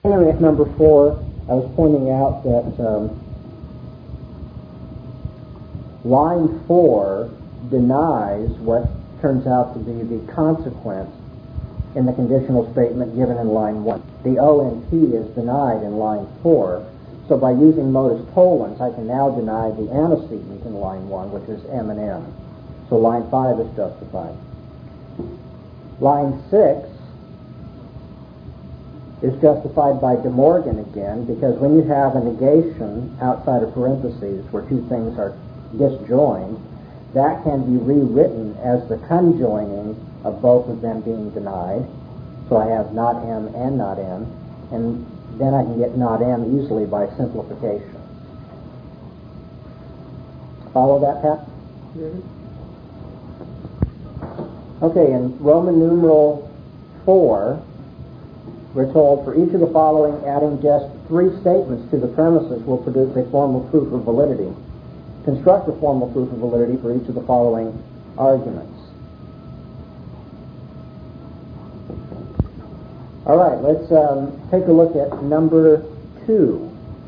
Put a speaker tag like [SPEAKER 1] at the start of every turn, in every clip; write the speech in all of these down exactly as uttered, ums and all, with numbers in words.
[SPEAKER 1] At number four, I was pointing out that um, line four denies what turns out to be the consequence in the conditional statement given in line one. The O and P is denied in line four, so by using modus tollens, I can now deny the antecedent in line one, which is M and N. So line five is justified. Line six is justified by De Morgan again, because when you have a negation outside of parentheses where two things are disjoined, that can be rewritten as the conjoining of both of them being denied. So I have not M and not N, and then I can get not M easily by simplification. Follow that, Pat? Mm-hmm. Okay, in Roman numeral four, we're told for each of the following, adding just three statements to the premises will produce a formal proof of validity. Construct a formal proof of validity for each of the following arguments. All right, let's um, take a look at number two.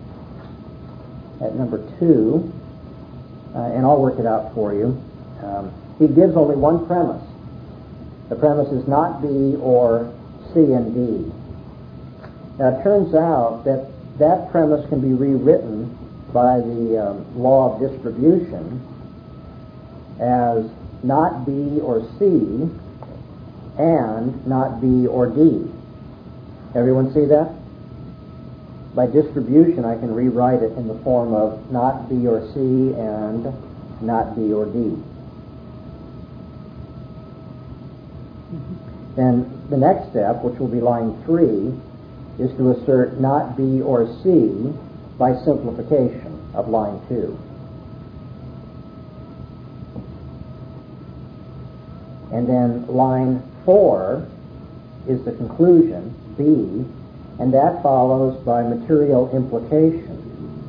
[SPEAKER 1] At number two, uh, and I'll work it out for you. Um, he gives only one premise. The premise is not B or C and D. Now, it turns out that that premise can be rewritten by the um, law of distribution as not B or C and not B or D. Everyone see that? By distribution, I can rewrite it in the form of not B or C and not B or D. Mm-hmm. Then the next step, which will be line three, is to assert not B or C by simplification of line two. And then line four is the conclusion, B, and that follows by material implication.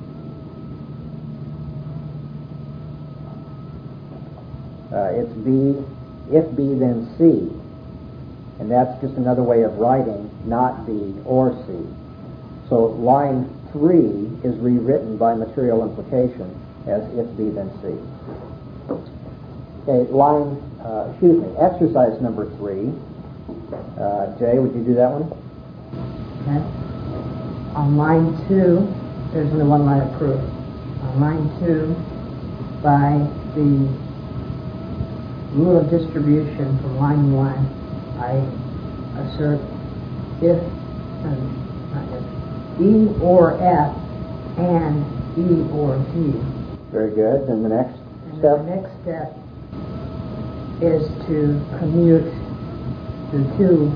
[SPEAKER 1] Uh, it's B, if B then C. And that's just another way of writing not B or C. So line three is rewritten by material implication as if B then C. Okay, line, uh, excuse me, exercise number three. Uh, Jay, would you do that one?
[SPEAKER 2] Okay. On line two, there's only one line of proof. On line two, by the rule of distribution from line one, I assert if, um, not if, E or F and E or D.
[SPEAKER 1] Very good. And the next
[SPEAKER 2] and
[SPEAKER 1] step?
[SPEAKER 2] The next step is to commute the two.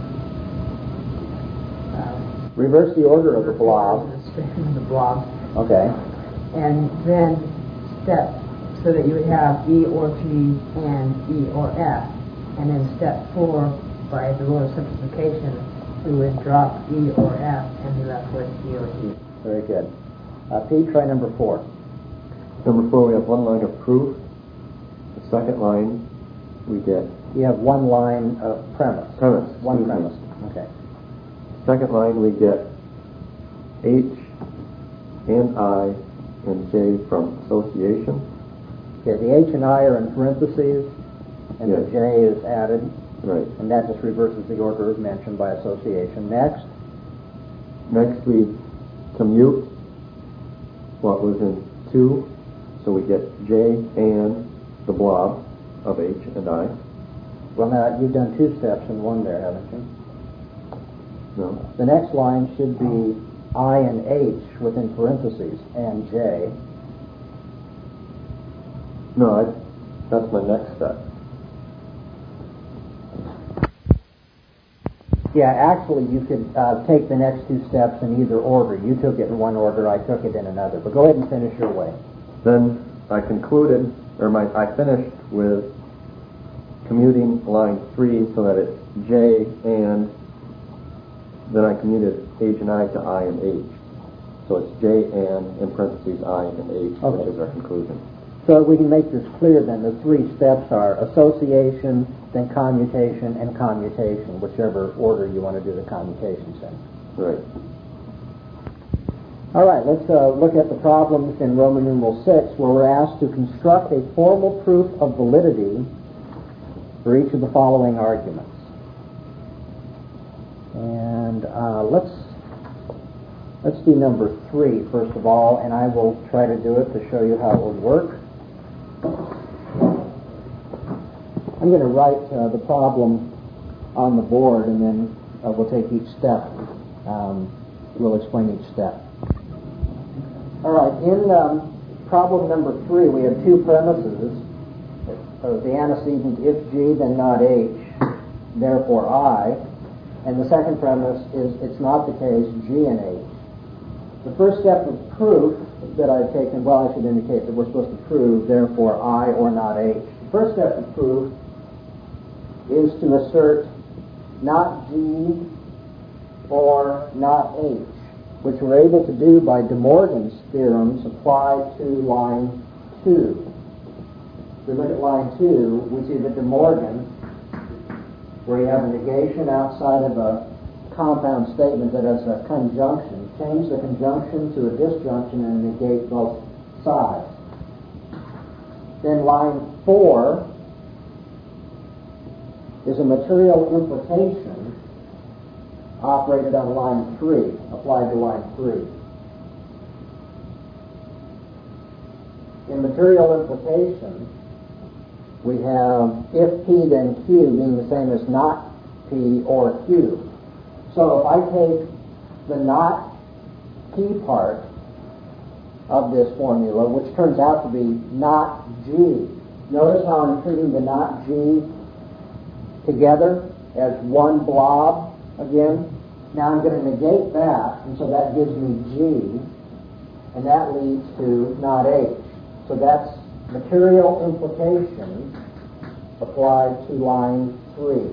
[SPEAKER 2] Uh,
[SPEAKER 1] Reverse the order of the blob.
[SPEAKER 2] The blob.
[SPEAKER 1] Okay.
[SPEAKER 2] And then step so that you would have E or G and E or F. And then step four, by the rule of simplification, we would drop E or F and be left with E or D.
[SPEAKER 1] Very good. Uh, Pete, try number four.
[SPEAKER 3] Number four, we have one line of proof. The second line, we get...
[SPEAKER 1] You have one line of premise.
[SPEAKER 3] Premise.
[SPEAKER 1] One
[SPEAKER 3] excuse
[SPEAKER 1] premise.
[SPEAKER 3] me.
[SPEAKER 1] Okay.
[SPEAKER 3] Second line, we get H and I and J from association.
[SPEAKER 1] Okay, the H and I are in parentheses, and
[SPEAKER 3] yes.
[SPEAKER 1] the J is added.
[SPEAKER 3] Right.
[SPEAKER 1] And that just reverses the order as mentioned by association. Next?
[SPEAKER 3] Next, we commute what was in two, so we get J and the blob of H and I.
[SPEAKER 1] Well, now, you've done two steps in one there, haven't you?
[SPEAKER 3] No.
[SPEAKER 1] The next line should be I and H within parentheses, and J.
[SPEAKER 3] No, I, that's my next step.
[SPEAKER 1] Yeah, actually, you could uh, take the next two steps in either order. You took it in one order, I took it in another. But go ahead and finish your way.
[SPEAKER 3] Then I concluded, or my, I finished with commuting line three so that it's J and then I commuted H and I to I and H. So it's J and, in parentheses, I and H,
[SPEAKER 1] Okay.
[SPEAKER 3] which is our conclusion.
[SPEAKER 1] So we can make this clear then. The three steps are association, then commutation, and commutation, whichever order you want to do the commutations in.
[SPEAKER 3] Right.
[SPEAKER 1] All right, let's uh, look at the problems in Roman numeral six, where we're asked to construct a formal proof of validity for each of the following arguments. And uh, let's let's do number three first of all, and I will try to do it to show you how it would work. I'm going to write uh, the problem on the board, and then uh, we'll take each step. Um, we'll explain each step. All right, in um, problem number three, we have two premises. Uh, the antecedent, if G, then not H, therefore I. And the second premise is it's not the case, G and H. The first step of proof that I've taken, well, I should indicate that we're supposed to prove, therefore I or not H. The first step of proof is to assert not G or not H, which we're able to do by De Morgan's theorems applied to line two. If we look at line two, we see that De Morgan, where you have a negation outside of a compound statement that has a conjunction, change the conjunction to a disjunction and negate both sides. Then line four is a material implication operated on line three, applied to line three. In material implication, we have if P then Q being the same as not P or Q. So if I take the not P part of this formula, which turns out to be not G, notice how I'm treating the not G together as one blob again. Now I'm going to negate that, and so that gives me G, and that leads to not H. So that's material implication applied to line three.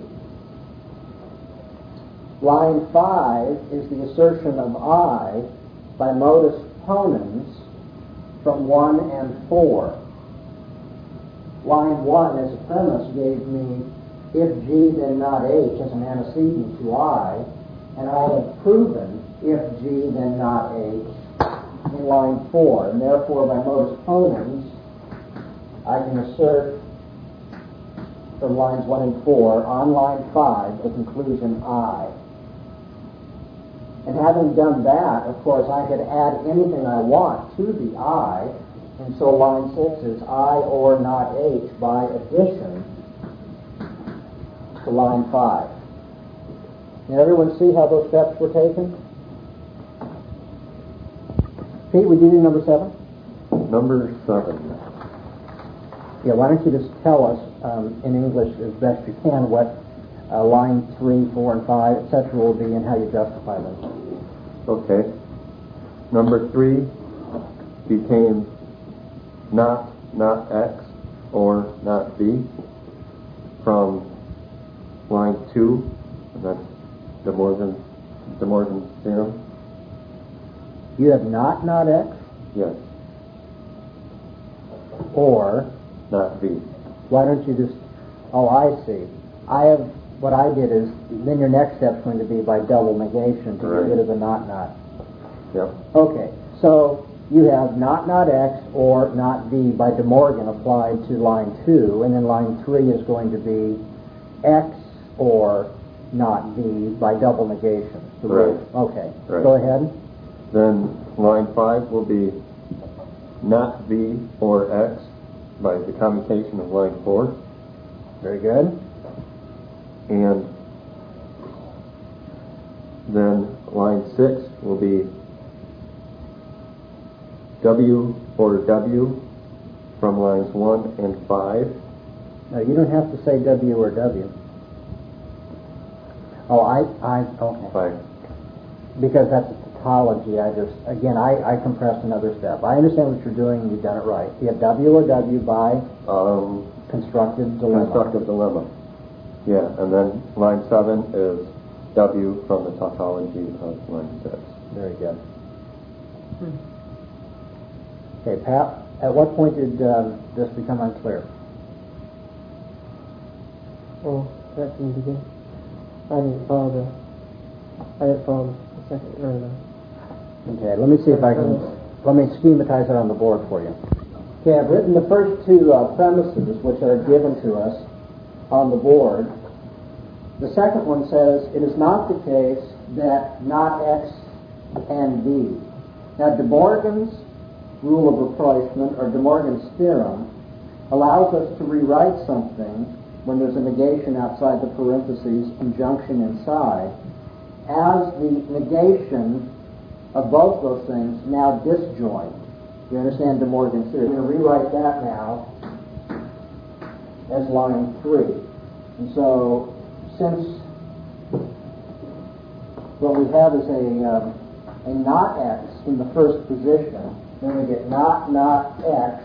[SPEAKER 1] Line five is the assertion of I by modus ponens from one and four. Line one as a premise gave me if G then not H as an antecedent to I, and I have proven if G then not H in line four, and therefore by modus ponens I can assert from lines one and four on line five the conclusion I. And having done that, of course, I could add anything I want to the I, and so line six is I or not H by addition to line five. Did everyone see how those steps were taken? Pete, would you do number seven?
[SPEAKER 3] Number seven.
[SPEAKER 1] Yeah, why don't you just tell us um, in English as best you can what uh, line three, four, and five, et cetera will be and how you justify them.
[SPEAKER 3] Okay. Number three became not not X or not B from line two, and that's De Morgan, De Morgan's theorem.
[SPEAKER 1] You have not not X
[SPEAKER 3] Yes.
[SPEAKER 1] or
[SPEAKER 3] Not B.
[SPEAKER 1] why don't you just, oh, I see. I have, what I did is, then your next step's going to be by double negation to
[SPEAKER 3] Right.
[SPEAKER 1] get rid of the not not.
[SPEAKER 3] Yep.
[SPEAKER 1] Okay, so you have not not X or not B by De Morgan applied to line two, and then line three is going to be X or not B by double negation. So
[SPEAKER 3] Right.
[SPEAKER 1] Okay,
[SPEAKER 3] Right.
[SPEAKER 1] go ahead.
[SPEAKER 3] Then line five will be not B or X by the commutation of line four.
[SPEAKER 1] Very good.
[SPEAKER 3] And then line six will be W or W from lines one and five.
[SPEAKER 1] No, you don't have to say W or W. Oh, I, I, okay.
[SPEAKER 3] Fine.
[SPEAKER 1] Because that's a tautology, I just, again, I, I compressed another step. I understand what you're doing, and you've done it right. You have W or W by
[SPEAKER 3] Um,
[SPEAKER 1] constructive dilemma.
[SPEAKER 3] constructive dilemma. Yeah, and then line seven is W from the tautology of line six.
[SPEAKER 1] Very good. Okay, Pat, at what point did um, this become unclear?
[SPEAKER 4] Well, right from the beginning. I didn't follow the, I didn't follow the second, or the
[SPEAKER 1] Okay, let me see if I can, let me schematize it on the board for you. Okay, I've written the first two uh, premises which are given to us on the board. The second one says, it is not the case that not X and B. Now, De Morgan's rule of rapprochement, or De Morgan's theorem, allows us to rewrite something when there's a negation outside the parentheses, conjunction inside, as the negation of both those things now disjoint. You understand De Morgan's theory? We're going to rewrite that now as line three. And so, since what we have is a, um, a not X in the first position, then we get not not X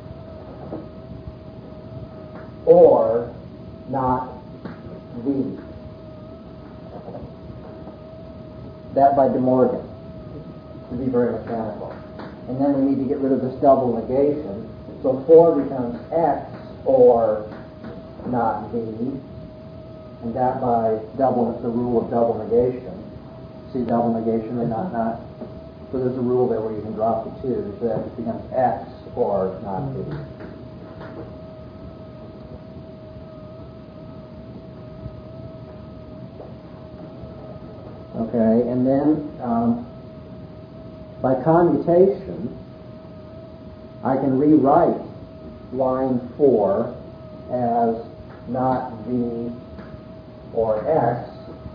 [SPEAKER 1] or not V. That by De Morgan, to be very mechanical. And then we need to get rid of this double negation. So four becomes X or not V. And that by double, the rule of double negation. See double negation and not not? So there's a rule there where you can drop the two. So that just becomes X or not V. Okay, and then um, by commutation, I can rewrite line four as not V or X.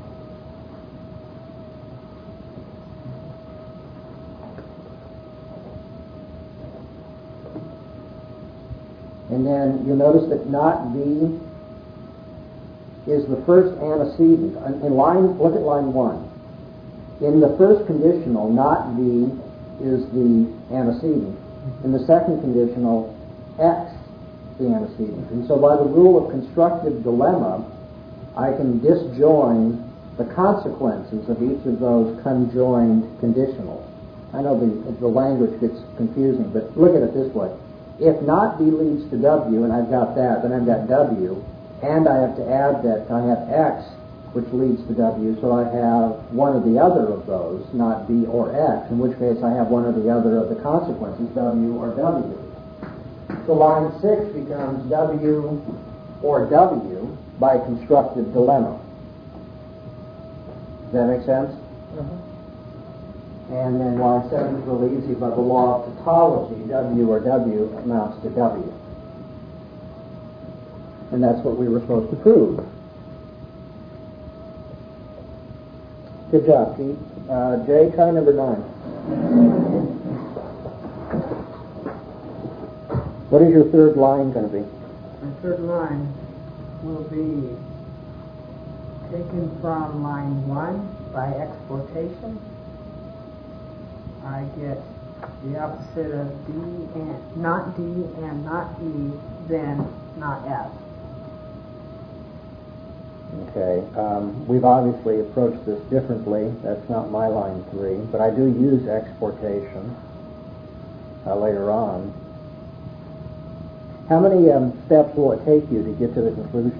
[SPEAKER 1] And then you'll notice that not V is the first antecedent. In line, look at line one. In the first conditional, not V is the antecedent. In the second conditional, X is the antecedent. And so by the rule of constructive dilemma, I can disjoin the consequences of each of those conjoined conditionals. I know the, the language gets confusing, but look at it this way. If not V leads to W, and I've got that, then I've got W, and I have to add that I have X, which leads to W, so I have one or the other of those, not V or X, in which case I have one or the other of the consequences, W or W. So line six becomes W or W by constructive dilemma. Does that make sense?
[SPEAKER 2] Mm-hmm.
[SPEAKER 1] And then line seven is really easy. By the law of tautology, W or W amounts to W. And that's what we were supposed to prove. Good job, Pete. Uh, Jay, try number nine. What is your third line going to be?
[SPEAKER 2] My third line will be taken from line one by exportation. I get the opposite of D and not D and not E, then not F.
[SPEAKER 1] Okay. Um, we've obviously approached this differently. That's not my line three, but I do use exportation uh, later on. How many um, steps will it take you to get to the conclusion?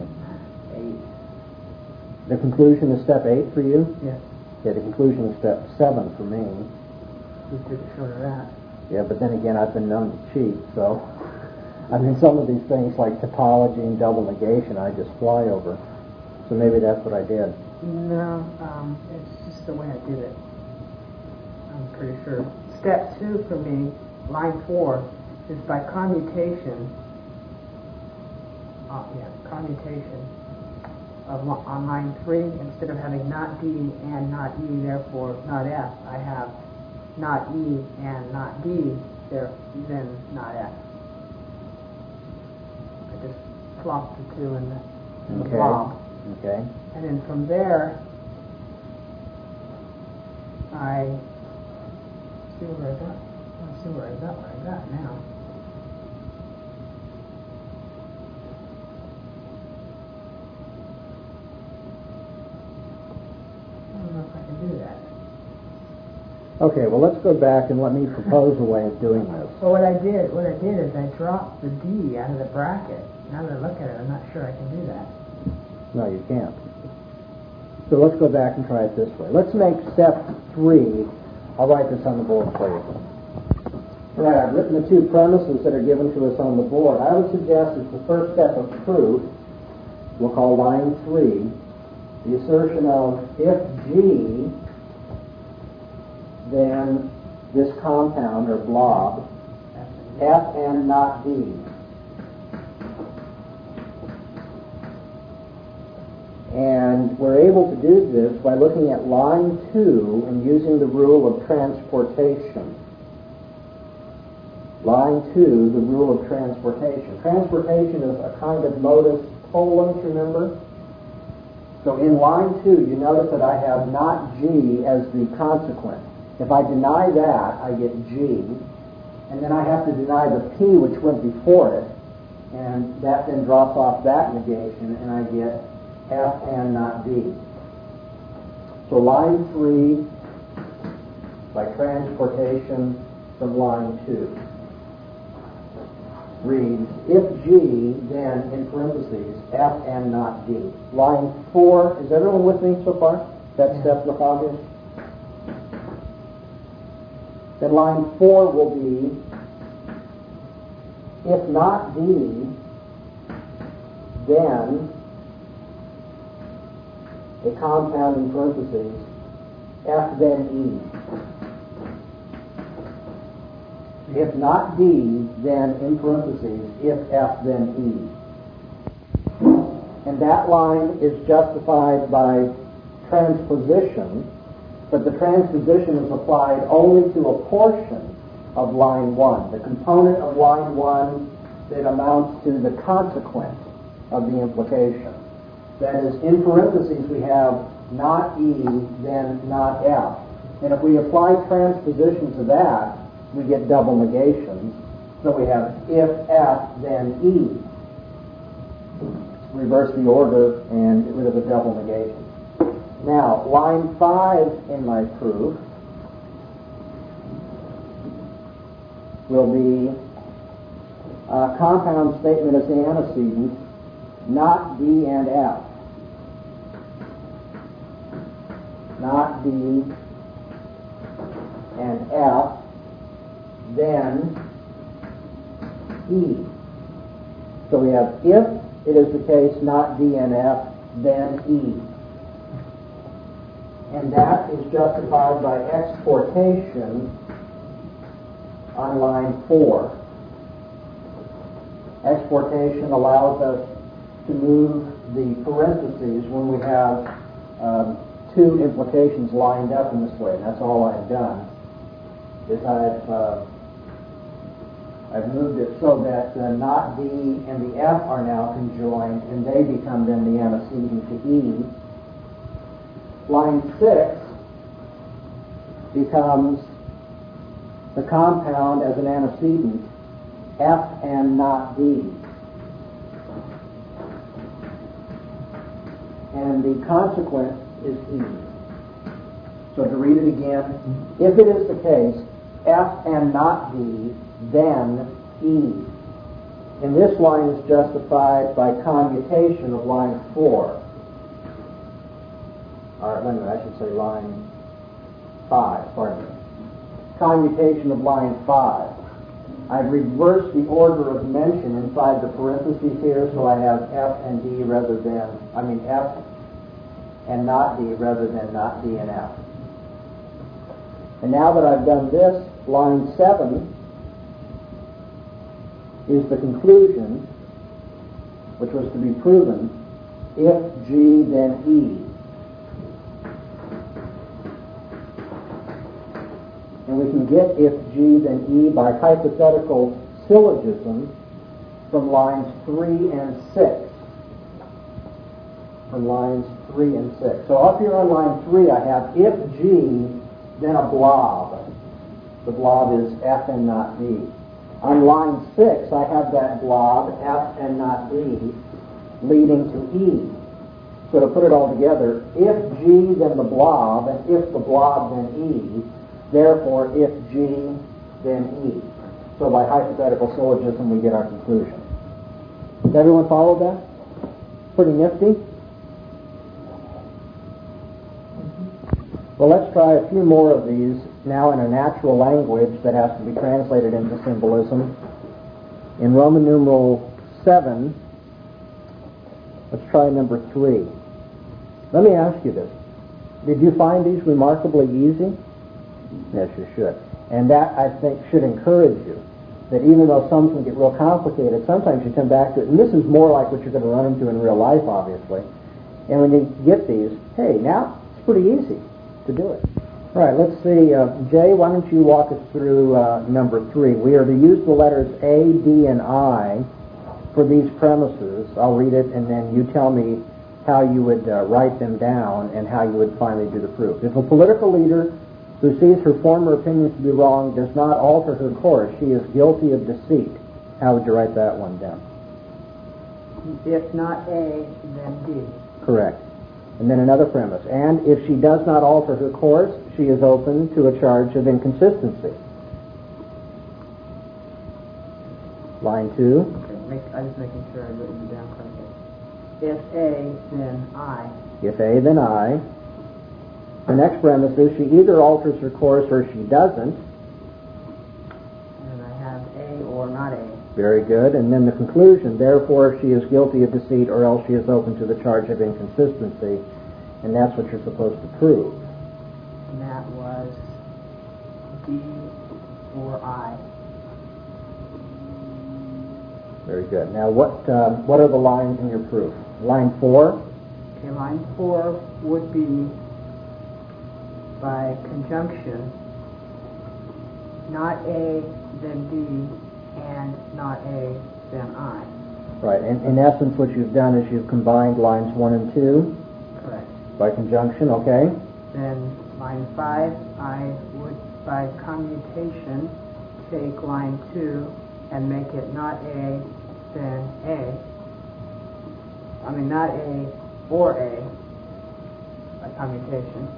[SPEAKER 2] Eight.
[SPEAKER 1] The conclusion is step eight for you?
[SPEAKER 2] Yes.
[SPEAKER 1] Yeah, the conclusion is step seven for me.
[SPEAKER 2] We took it short of that.
[SPEAKER 1] Yeah, but then again, I've been known to cheat, so I mean, some of these things like topology and double negation, I just fly over. So maybe that's what I did.
[SPEAKER 2] No, um, it's just the way I did it. I'm pretty sure. Step two for me, line four, is by commutation. Oh, yeah, commutation of li- on line three. Instead of having not D and not E, therefore not F, I have not E and not D, there, then not F. I just plopped the two in the, in the
[SPEAKER 1] Okay.
[SPEAKER 2] blob.
[SPEAKER 1] Okay.
[SPEAKER 2] And then from there, I see where I got. Let's see where I got what I got now. I don't know if I can do that.
[SPEAKER 1] Okay, well, let's go back and let me propose a way of doing this.
[SPEAKER 2] Well, what I did, what I did is I dropped the D out of the bracket. Now that I look at it, I'm not sure I can do that.
[SPEAKER 1] No, you can't. So let's go back and try it this way. Let's make step three I'll write this on the board for you. All right, I've written the two premises that are given to us on the board. I would suggest as the first step of proof, we'll call line three, the assertion of if G, then this compound or blob, F and not D. And we're able to do this by looking at line two and using the rule of transportation. Line two, the rule of transportation. Transportation is a kind of modus tollens, remember? So in line two, you notice that I have not G as the consequent. If I deny that, I get G. And then I have to deny the P which went before it. And that then drops off that negation, and I get F and not D. So line three, by transportation from line two, reads, if G, then in parentheses, F and not D. Line four, is everyone with me so far? That step look obvious? Then line four will be, if not D, then a compound in parentheses, F then E. If not D, then in parentheses, if F then E. And that line is justified by transposition, but the transposition is applied only to a portion of line one, the component of line one that amounts to the consequent of the implication. That is, in parentheses we have not E, then not F. And if we apply transposition to that, we get double negations. So we have if F, then E. Reverse the order and get rid of the double negation. Now, line five in my proof will be a compound statement as the antecedent, not D and F. Not D and F, then E. So we have if it is the case not D and F, then E. And that is justified by exportation on line four. Exportation allows us to move the parentheses when we have um, two implications lined up in this way. And that's all I've done. Is I've uh, I've moved it so that uh, not D and the F are now conjoined, and they become then the antecedent to E. Line six becomes the compound as an antecedent, F and not D. And the consequent is E. So to read it again, if it is the case, F and not D, then E. And this line is justified by commutation of line four. All right, wait a minute, I should say line five, pardon me. Commutation of line five. I've reversed the order of mention inside the parentheses here, so I have F and D rather than, I mean F and not D rather than not D and F. And now that I've done this, line seven is the conclusion, which was to be proven, if G then E. And we can get if G then E by hypothetical syllogism from lines three and six. From lines three and six. So up here on line three I have if G, then a blob. The blob is F and not D. On line six I have that blob, F and not D, leading to E. So to put it all together, if G then the blob, and if the blob then E, therefore, if G, then E. So by hypothetical syllogism, we get our conclusion. Does everyone follow that? Pretty nifty? Well, let's try a few more of these now in a natural language that has to be translated into symbolism. In Roman numeral seven, let's try number three. Let me ask you this. Did you find these remarkably easy? Yes, you should. And that, I think, should encourage you, that even though some can get real complicated, sometimes you come back to it, and this is more like what you're going to run into in real life, obviously. And when you get these, hey, now it's pretty easy to do it. All right, let's see. Uh, Jay, why don't you walk us through uh, number three? We are to use the letters A, D, and I for these premises. I'll read it, and then you tell me how you would uh, write them down and how you would finally do the proof. If a political leader who sees her former opinions to be wrong does not alter her course, she is guilty of deceit. How would you write that one down?
[SPEAKER 2] If not A, then D.
[SPEAKER 1] Correct. And then another premise. And if she does not alter her course, she is open to a charge of inconsistency. Line two.
[SPEAKER 2] Okay, make, I'm just making sure I've written it down correctly. If A, then I.
[SPEAKER 1] If A, then I. The next premise is she either alters her course or she doesn't.
[SPEAKER 2] And I have A or not A.
[SPEAKER 1] Very good. And then the conclusion, therefore she is guilty of deceit or else she is open to the charge of inconsistency. And that's what you're supposed to prove.
[SPEAKER 2] And that was D or I.
[SPEAKER 1] Very good. Now what um, what are the lines in your proof? Line four?
[SPEAKER 2] Okay, line four would be by conjunction, not A, then D, and not A, then I.
[SPEAKER 1] Right. And in essence what you've done is you've combined lines one and two.
[SPEAKER 2] Correct.
[SPEAKER 1] By conjunction, okay.
[SPEAKER 2] Then line five, I would, by commutation, take line two and make it not A, then A. I mean, not A or A, by commutation.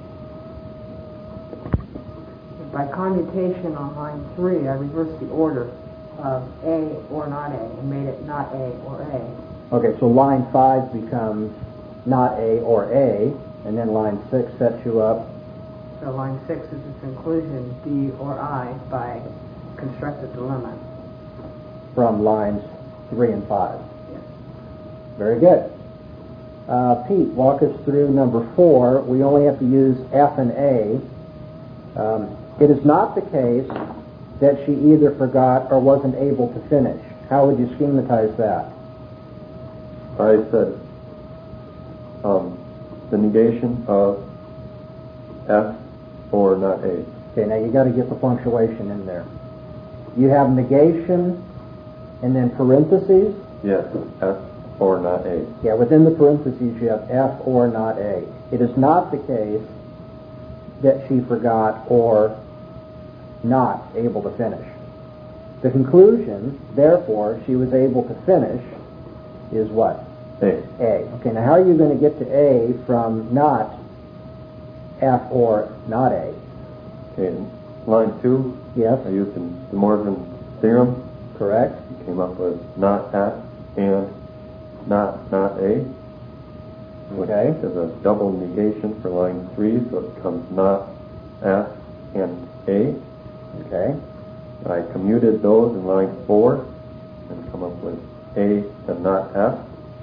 [SPEAKER 2] By commutation on line three, I reversed the order of A or not A and made it not A or A.
[SPEAKER 1] Okay, so line five becomes not A or A, and then line six sets you up.
[SPEAKER 2] So line six is its conclusion, D or I, by constructed dilemma.
[SPEAKER 1] From lines three and five.
[SPEAKER 2] Yes.
[SPEAKER 1] Very good. Uh, Pete, walk us through number four. We only have to use F and A. Um, it is not the case that she either forgot or wasn't able to finish. How would you schematize that?
[SPEAKER 3] I said um, the negation of F or not A.
[SPEAKER 1] Okay, now you got to get the punctuation in there. You have negation and then parentheses.
[SPEAKER 3] Yes, F or not A.
[SPEAKER 1] Yeah, within the parentheses you have F or not A. It is not the case that she forgot or not able to finish. The conclusion, therefore, she was able to finish is what?
[SPEAKER 3] A.
[SPEAKER 1] A. Okay, now how are you going to get to A from not F or not A?
[SPEAKER 3] Okay, line two,
[SPEAKER 1] Yes,
[SPEAKER 3] I used the De Morgan theorem.
[SPEAKER 1] correct.
[SPEAKER 3] Came up with not at and not not A. Which
[SPEAKER 1] Okay.
[SPEAKER 3] is a double negation for line three, so it becomes not at and A.
[SPEAKER 1] Okay.
[SPEAKER 3] I commuted those in line four and come up with A and not F.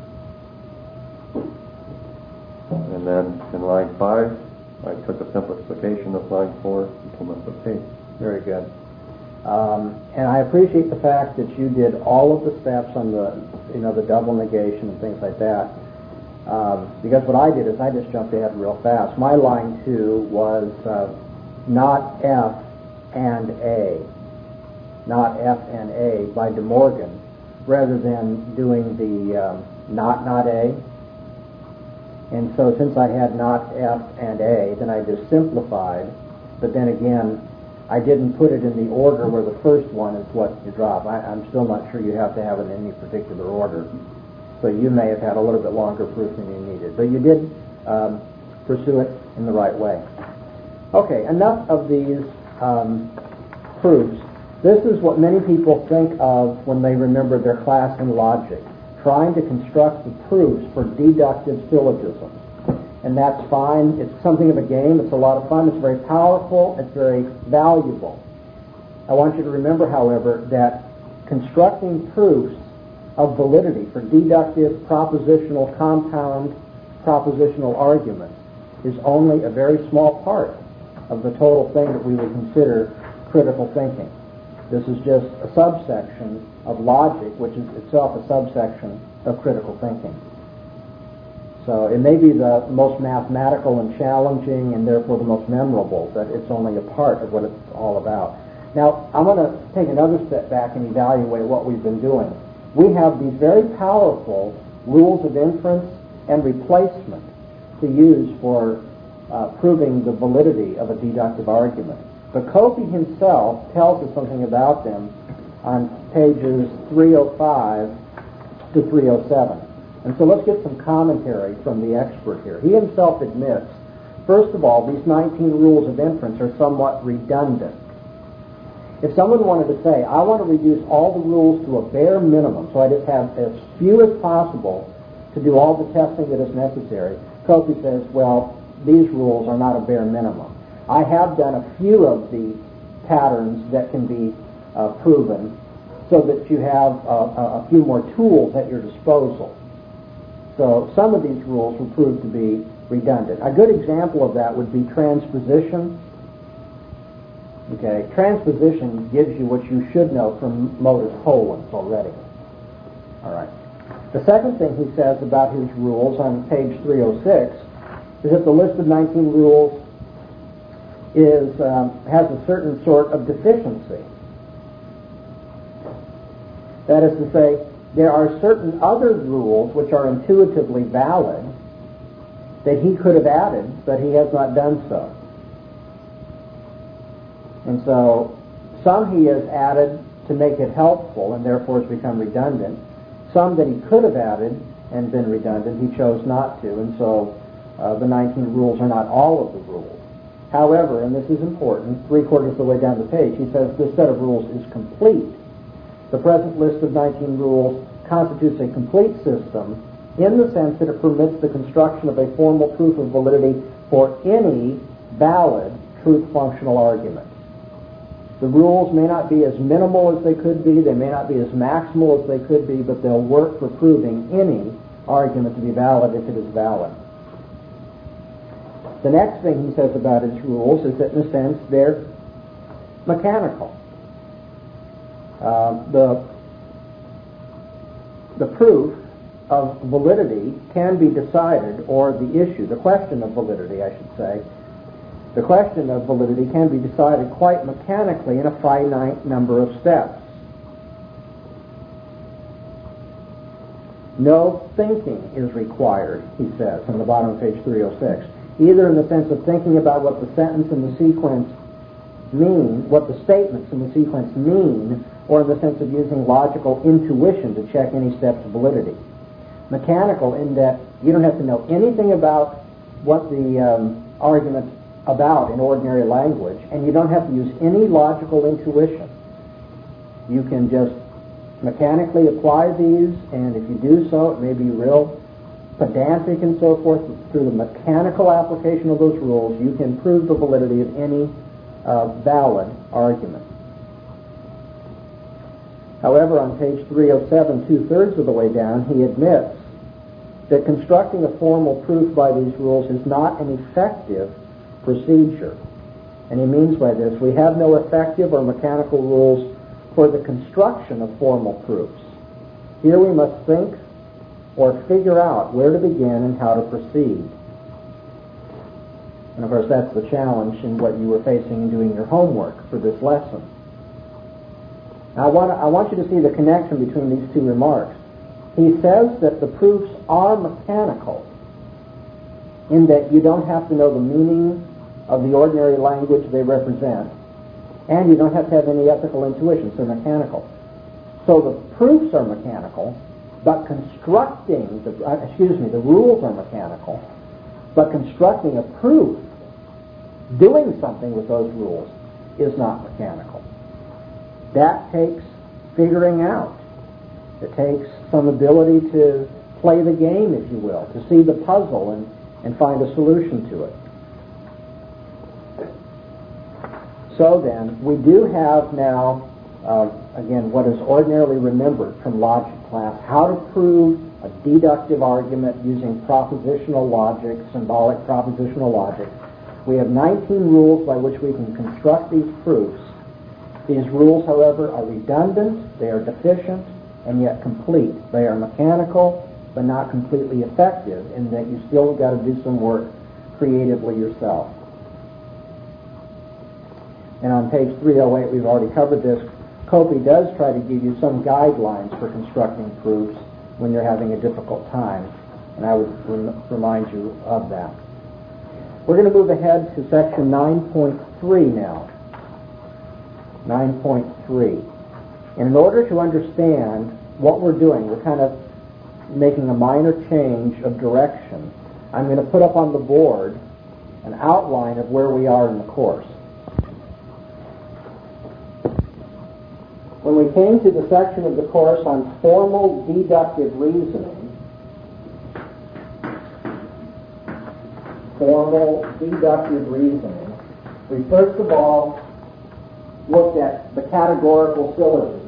[SPEAKER 3] And then in line five, I took a simplification of line four and came up with A.
[SPEAKER 1] Very good. Um, and I appreciate the fact that you did all of the steps on the, you know, the double negation and things like that. Um, because what I did is I just jumped ahead real fast. My line two was uh, not F and A, not F and A by De Morgan, rather than doing the um, not not A. And so since I had not F and A, then I just simplified. But then again, I didn't put it in the order where the first one is what you drop. I, I'm still not sure you have to have it in any particular order. So you may have had a little bit longer proof than you needed. But you did um, pursue it in the right way. Okay, enough of these um, proofs. This is what many people think of when they remember their class in logic, trying to construct the proofs for deductive syllogisms. and that's fine. It's something of a game. It's a lot of fun. It's very powerful. It's very valuable. I want you to remember, however, that constructing proofs of validity for deductive, propositional, compound, propositional arguments is only a very small part of the total thing that we would consider critical thinking. This is just a subsection of logic, which is itself a subsection of critical thinking. So it may be the most mathematical and challenging and therefore the most memorable, but it's only a part of what it's all about. Now, I'm going to take another step back and evaluate what we've been doing. We have these very powerful rules of inference and replacement to use for uh, proving the validity of a deductive argument. But Copey himself tells us something about them on pages three oh five to three oh seven. And so let's get some commentary from the expert here. He himself admits, first of all, these nineteen rules of inference are somewhat redundant. If someone wanted to say, I want to reduce all the rules to a bare minimum, so I just have as few as possible to do all the testing that is necessary, Copey says, well, these rules are not a bare minimum. I have done a few of the patterns that can be uh, proven so that you have uh, a few more tools at your disposal. So some of these rules will prove to be redundant. A good example of that would be transposition. Okay, transposition gives you what you should know from modus tollens already. All right. The second thing he says about his rules on page three oh six is that the list of nineteen rules is um, has a certain sort of deficiency. That is to say, there are certain other rules which are intuitively valid that he could have added, but he has not done so. And so some he has added to make it helpful and therefore has become redundant. Some that he could have added and been redundant, he chose not to, and so uh, the nineteen rules are not all of the rules. However, and this is important, three quarters of the way down the page, he says this set of rules is complete. The present list of nineteen rules constitutes a complete system in the sense that it permits the construction of a formal proof of validity for any valid truth-functional argument. The rules may not be as minimal as they could be, they may not be as maximal as they could be, but they'll work for proving any argument to be valid if it is valid. The next thing he says about his rules is that, in a sense, they're mechanical. Uh, the, the proof of validity can be decided, or the issue, the question of validity, I should say, the question of validity can be decided quite mechanically in a finite number of steps. No thinking is required, he says, on the bottom of page three oh six, either in the sense of thinking about what the sentence and the sequence mean, what the statements in the sequence mean, or in the sense of using logical intuition to check any step's validity. Mechanical in that you don't have to know anything about what the um, argument about in ordinary language, and you don't have to use any logical intuition. You can just mechanically apply these, and if you do so, it may be real pedantic and so forth. Through the mechanical application of those rules, you can prove the validity of any uh, valid argument. However, on page three oh seven, two-thirds of the way down, he admits that constructing a formal proof by these rules is not an effective procedure. And he means by this, we have no effective or mechanical rules for the construction of formal proofs. Here we must think or figure out where to begin and how to proceed. And of course, that's the challenge in what you were facing in doing your homework for this lesson. Now, I want, to, I want you to see the connection between these two remarks. He says that the proofs are mechanical in that you don't have to know the meaning of the ordinary language they represent, and you don't have to have any ethical intuition, so mechanical. So the proofs are mechanical, but constructing, the, uh, excuse me, the rules are mechanical, but constructing a proof, doing something with those rules, is not mechanical. That takes figuring out. It takes some ability to play the game, if you will, to see the puzzle and and find a solution to it. So then, we do have now, uh, again, what is ordinarily remembered from logic class, how to prove a deductive argument using propositional logic, symbolic propositional logic. We have nineteen rules by which we can construct these proofs. These rules, however, are redundant, they are deficient, and yet complete. They are mechanical, but not completely effective, in that you still got to do some work creatively yourself. And on page three oh eight, we've already covered this. Copey does try to give you some guidelines for constructing proofs when you're having a difficult time, and I would rem- remind you of that. We're going to move ahead to section nine point three now. nine point three. And in order to understand what we're doing, we're kind of making a minor change of direction. I'm going to put up on the board an outline of where we are in the course. When we came to the section of the course on formal deductive reasoning, formal deductive reasoning, we first of all looked at the categorical syllogism.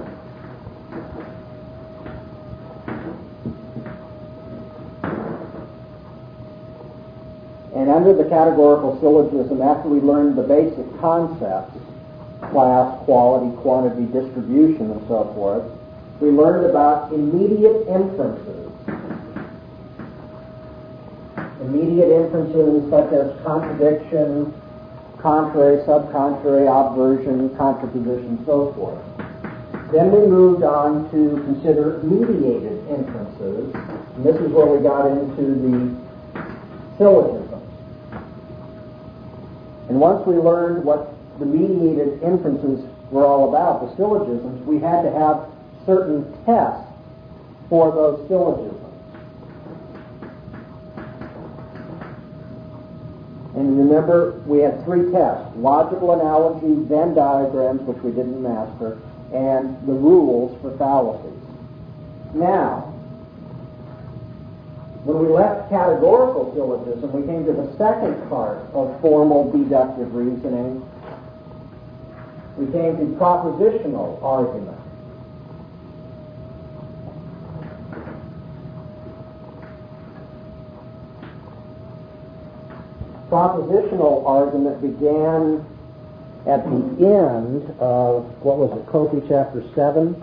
[SPEAKER 1] And under the categorical syllogism, after we learned the basic concepts, class, quality, quantity, distribution, and so forth, we learned about immediate inferences. Immediate inferences such as contradiction, contrary, subcontrary, obversion, contraposition, so forth. Then we moved on to consider mediated inferences, and this is where we got into the syllogisms. And once we learned what the mediated inferences were all about, the syllogisms, we had to have certain tests for those syllogisms. And remember, we had three tests: logical analogy, Venn diagrams, which we didn't master, and the rules for fallacies. Now, when we left categorical syllogism, we came to the second part of formal deductive reasoning. We came to propositional argument. Propositional argument began at the end of, what was it, Copey chapter seven?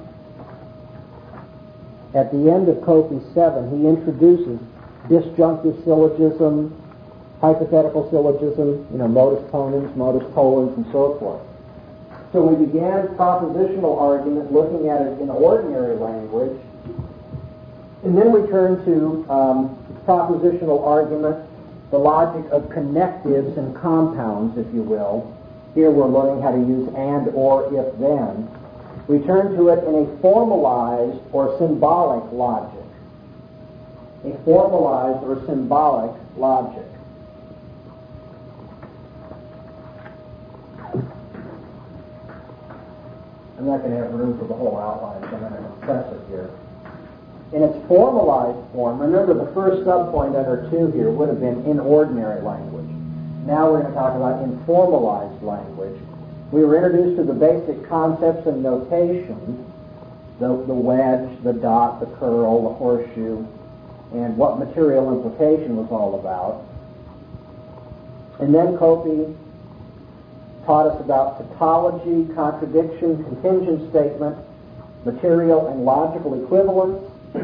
[SPEAKER 1] At the end of Copey seven, he introduces disjunctive syllogism, hypothetical syllogism, you know, modus ponens, modus tollens, and so forth. So we began propositional argument looking at it in ordinary language, and then we turned to um, propositional argument, the logic of connectives and compounds, if you will. Here we're learning how to use and, or, if, then. We turn to it in a formalized or symbolic logic. A formalized or symbolic logic. I'm not going to have room for the whole outline, so I'm going to compress it here. In its formalized form, remember the first subpoint under two here would have been in ordinary language. Now we're going to talk about in formalized language. We were introduced to the basic concepts and notation, the, the wedge, the dot, the curl, the horseshoe, and what material implication was all about. And then Copey taught us about tautology, contradiction, contingent statement, material and logical equivalence.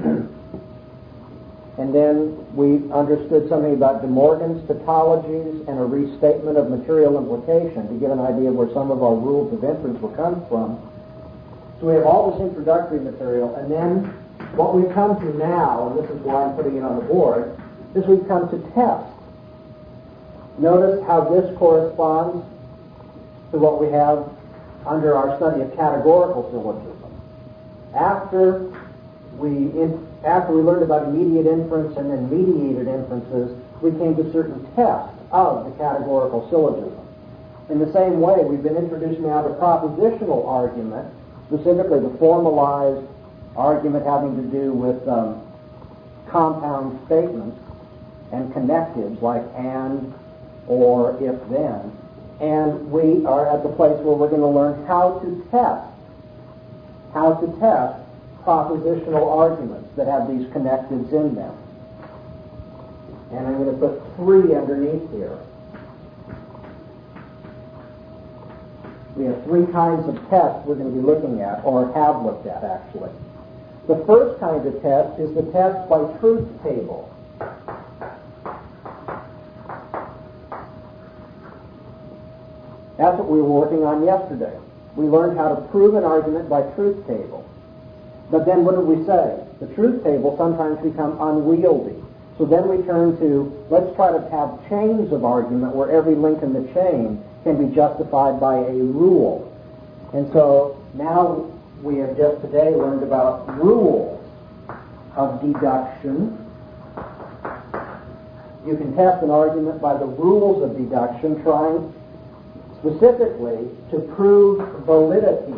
[SPEAKER 1] And then we understood something about De Morgan's tautologies and a restatement of material implication to give an idea of where some of our rules of inference will come from. So we have all this introductory material, and then what we've come to now, and this is why I'm putting it on the board, is we've come to test. Notice how this corresponds to what we have under our study of categorical syllogism. After we in, after we learned about immediate inference and then mediated inferences, we came to certain tests of the categorical syllogism. In the same way, we've been introduced now to propositional argument, specifically the formalized argument having to do with um, compound statements. and connectives like and, or, if, then. And we are at the place where we're going to learn how to test, how to test propositional arguments that have these connectives in them. And I'm going to put three underneath here. We have three kinds of tests we're going to be looking at, or have looked at, actually. The first kind of test is the test by truth table. That's what we were working on yesterday. We learned how to prove an argument by truth table. But then what did we say? The truth table sometimes become unwieldy. So then we turn to, let's try to have chains of argument where every link in the chain can be justified by a rule. And so now we have just today learned about rules of deduction. You can test an argument by the rules of deduction, trying specifically to prove validity.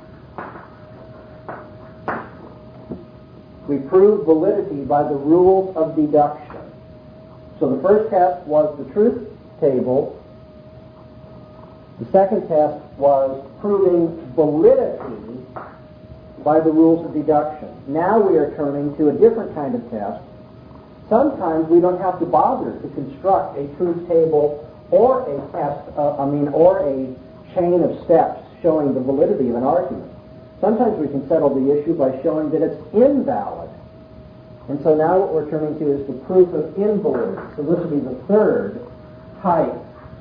[SPEAKER 1] We prove validity by the rules of deduction. So the first test was the truth table. The second test was proving validity by the rules of deduction. Now we are turning to a different kind of test. Sometimes we don't have to bother to construct a truth table or a test, uh, I mean, or a chain of steps showing the validity of an argument. Sometimes we can settle the issue by showing that it's invalid. And so now what we're turning to is the proof of invalidity. So this will be the third type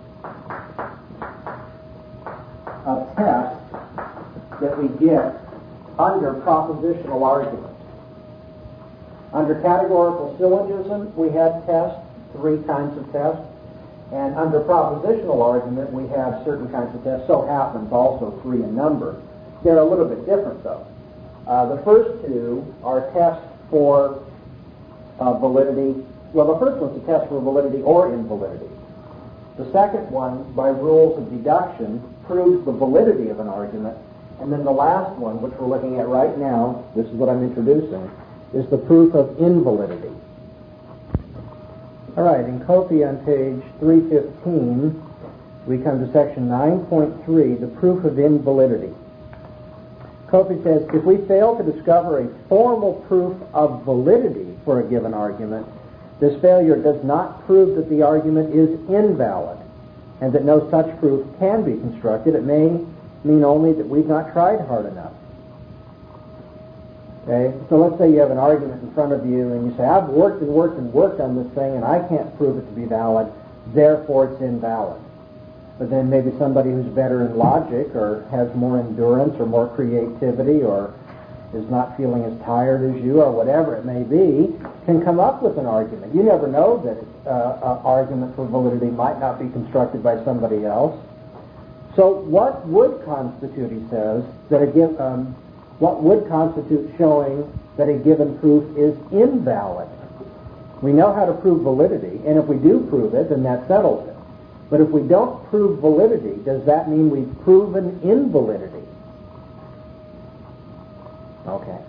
[SPEAKER 1] of test that we get under propositional argument. Under categorical syllogism, we have tests, three kinds of tests. And under propositional argument, we have certain kinds of tests. So happens also three in number. They're a little bit different, though. Uh, the first two are tests for uh, validity. Well, the first one's a test for validity or invalidity. The second one, by rules of deduction, proves the validity of an argument. And then the last one, which we're looking at right now, this is what I'm introducing, is the proof of invalidity. All right, in Copy on page three fifteen, we come to section nine point three, the proof of invalidity. Copy says, if we fail to discover a formal proof of validity for a given argument, this failure does not prove that the argument is invalid and that no such proof can be constructed. It may mean only that we've not tried hard enough. Okay, so let's say you have an argument in front of you and you say, I've worked and worked and worked on this thing and I can't prove it to be valid, therefore it's invalid. But then maybe somebody who's better in logic or has more endurance or more creativity or is not feeling as tired as you or whatever it may be can come up with an argument. You never know that uh, an argument for validity might not be constructed by somebody else. So what would constitute, he says, that a give, um, what would constitute showing that a given proof is invalid? We know how to prove validity, and if we do prove it, then that settles it. But if we don't prove validity, does that mean we've proven invalidity? Okay.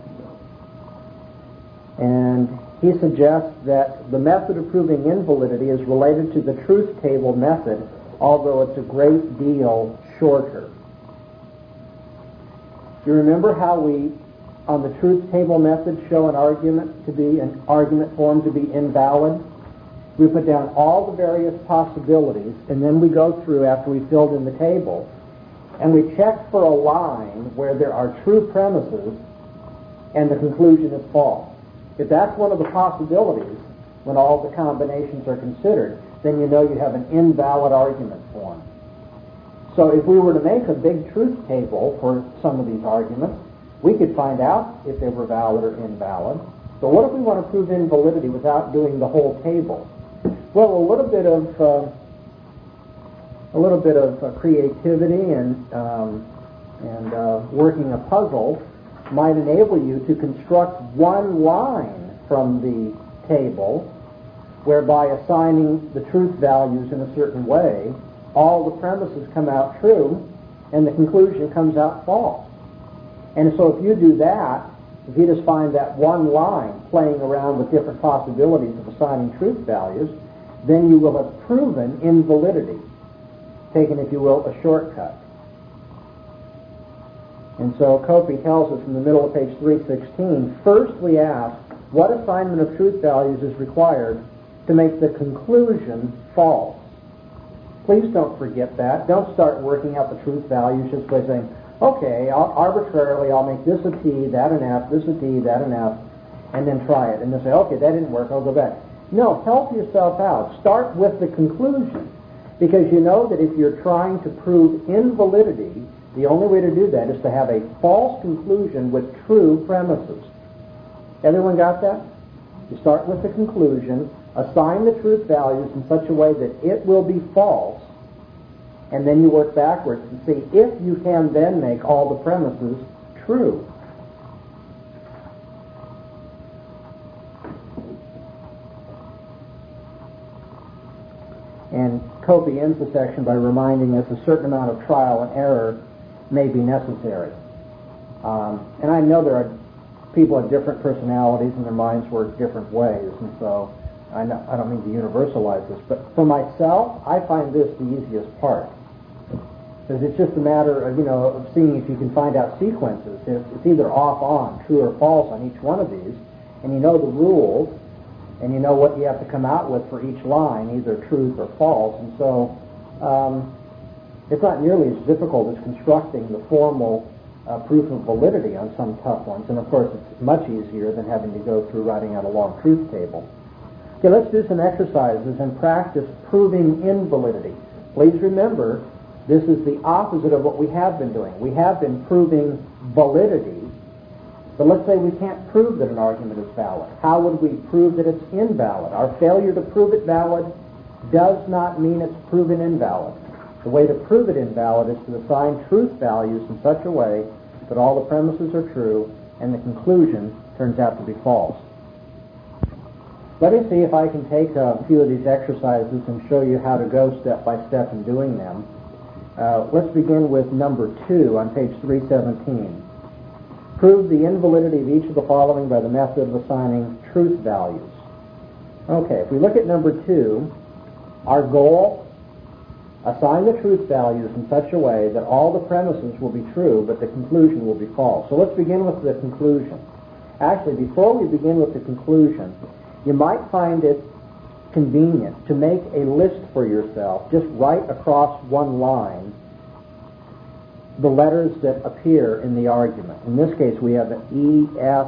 [SPEAKER 1] And he suggests that the method of proving invalidity is related to the truth table method, although it's a great deal shorter. Do you remember how we, on the truth table method, show an argument to be, an argument form to be invalid? We put down all the various possibilities, and then we go through after we filled in the table, and we check for a line where there are true premises and the conclusion is false. If that's one of the possibilities, when all the combinations are considered, then you know you have an invalid argument form. So if we were to make a big truth table for some of these arguments, we could find out if they were valid or invalid. But what if we want to prove invalidity without doing the whole table? Well, a little bit of uh, a little bit of uh, creativity and um, and uh, working a puzzle might enable you to construct one line from the table, whereby assigning the truth values in a certain way, all the premises come out true, and the conclusion comes out false. And so if you do that, if you just find that one line playing around with different possibilities of assigning truth values, then you will have proven invalidity, taken, if you will, a shortcut. And so Copey tells us in the middle of page three sixteen, first we ask, what assignment of truth values is required to make the conclusion false? Please don't forget that. Don't start working out the truth values just by saying, okay, I'll, arbitrarily I'll make this a T, that an F, this a T, that an F, and then try it. And then say, okay, that didn't work, I'll go back. No, help yourself out. Start with the conclusion. Because you know that if you're trying to prove invalidity, the only way to do that is to have a false conclusion with true premises. Everyone got that? You start with the conclusion, assign the truth values in such a way that it will be false, and then you work backwards and see if you can then make all the premises true. And Copey ends the section by reminding us a certain amount of trial and error may be necessary. Um, and I know there are people have different personalities and their minds work different ways, and so I, know, I don't mean to universalize this, but for myself, I find this the easiest part. Because it's just a matter of, you know, of seeing if you can find out sequences. It's, it's either off, on, true or false on each one of these, and you know the rules, and you know what you have to come out with for each line, either truth or false, and so um, it's not nearly as difficult as constructing the formal uh, proof of validity on some tough ones, and of course it's much easier than having to go through writing out a long truth table. Okay, let's do some exercises and practice proving invalidity. Please remember, this is the opposite of what we have been doing. We have been proving validity, but let's say we can't prove that an argument is valid. How would we prove that it's invalid? Our failure to prove it valid does not mean it's proven invalid. The way to prove it invalid is to assign truth values in such a way that all the premises are true and the conclusion turns out to be false. Let me see if I can take a few of these exercises and show you how to go step by step in doing them. Uh, let's begin with number two on page three seventeen. Prove the invalidity of each of the following by the method of assigning truth values. Okay, if we look at number two, our goal, assign the truth values in such a way that all the premises will be true, but the conclusion will be false. So let's begin with the conclusion. Actually, before we begin with the conclusion, you might find it convenient to make a list for yourself, just right across one line, the letters that appear in the argument. In this case, we have an E, F,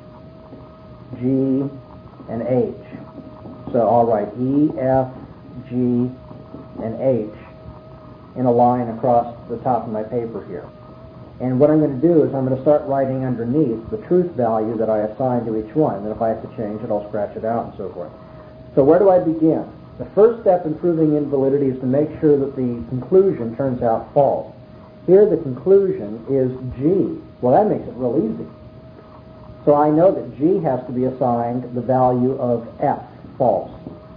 [SPEAKER 1] G, and H. So I'll write E, F, G, and H in a line across the top of my paper here. And what I'm going to do is I'm going to start writing underneath the truth value that I assign to each one. And if I have to change it, I'll scratch it out and so forth. So where do I begin? The first step in proving invalidity is to make sure that the conclusion turns out false. Here the conclusion is G. Well, that makes it real easy. So I know that G has to be assigned the value of F, false.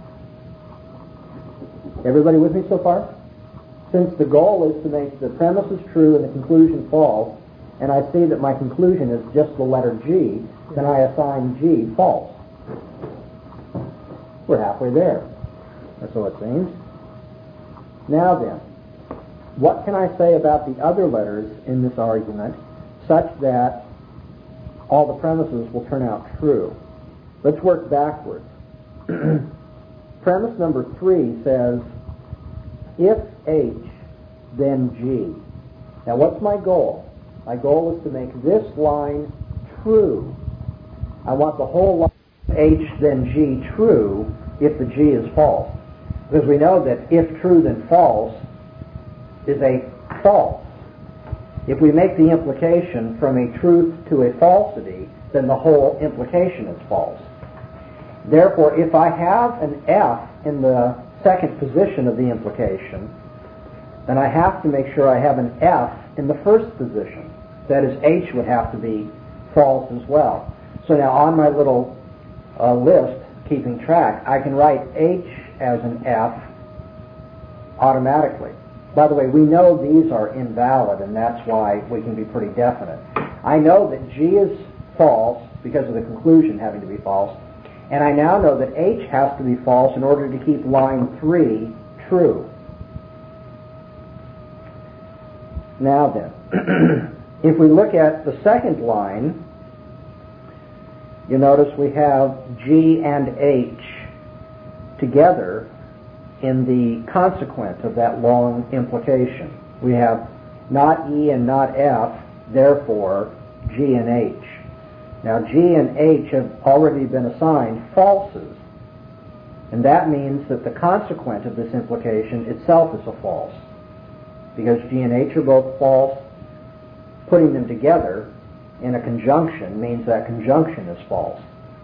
[SPEAKER 1] Everybody with me so far? Since the goal is to make the premises true and the conclusion false, and I see that my conclusion is just the letter G, then I assign G false. We're halfway there. Or so it seems. Now then, what can I say about the other letters in this argument such that all the premises will turn out true? Let's work backwards. Premise number three says, if H, then G. Now what's my goal? My goal is to make this line true. I want the whole line H, then G true if the G is false. Because we know that if true, then false is a false. If we make the implication from a truth to a falsity, then the whole implication is false. Therefore, if I have an F in the second position of the implication, then I have to make sure I have an F in the first position. That is, H would have to be false as well. So now on my little uh, list, keeping track, I can write H as an F automatically. By the way, we know these are invalid, and that's why we can be pretty definite. I know that G is false because of the conclusion having to be false. And I now know that H has to be false in order to keep line three true. Now then, if we look at the second line, you notice we have G and H together in the consequent of that long implication. We have not E and not F, therefore G and H. Now G and H have already been assigned falses, and that means that the consequent of this implication itself is a false. Because G and H are both false, putting them together in a conjunction means that conjunction is false.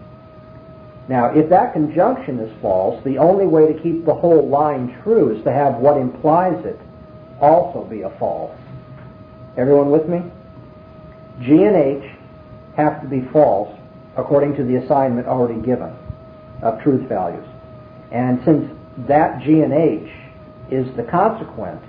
[SPEAKER 1] Now, if that conjunction is false, the only way to keep the whole line true is to have what implies it also be a false. Everyone with me? G and H have to be false according to the assignment already given of truth values. And since that G and H is the consequent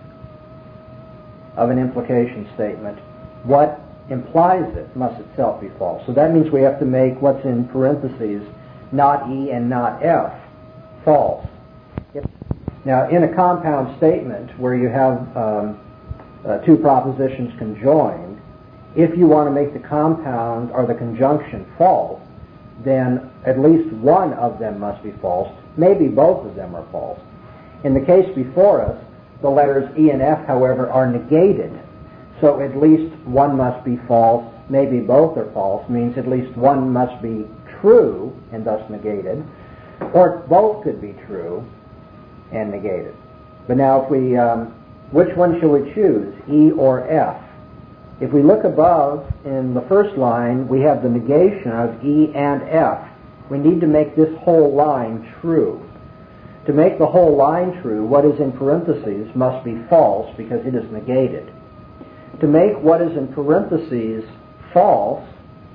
[SPEAKER 1] of an implication statement, what implies it must itself be false. So that means we have to make what's in parentheses, not E and not F, false. If, now, in a compound statement where you have um, uh, two propositions conjoined, if you want to make the compound or the conjunction false, then at least one of them must be false. Maybe both of them are false. In the case before us, the letters E and F, however, are negated. So at least one must be false, maybe both are false, means at least one must be true and thus negated, or both could be true and negated. But now if we, um, which one shall we choose, E or F? If we look above in the first line, we have the negation of E and F. We need to make this whole line true. To make the whole line true, what is in parentheses must be false because it is negated. To make what is in parentheses false,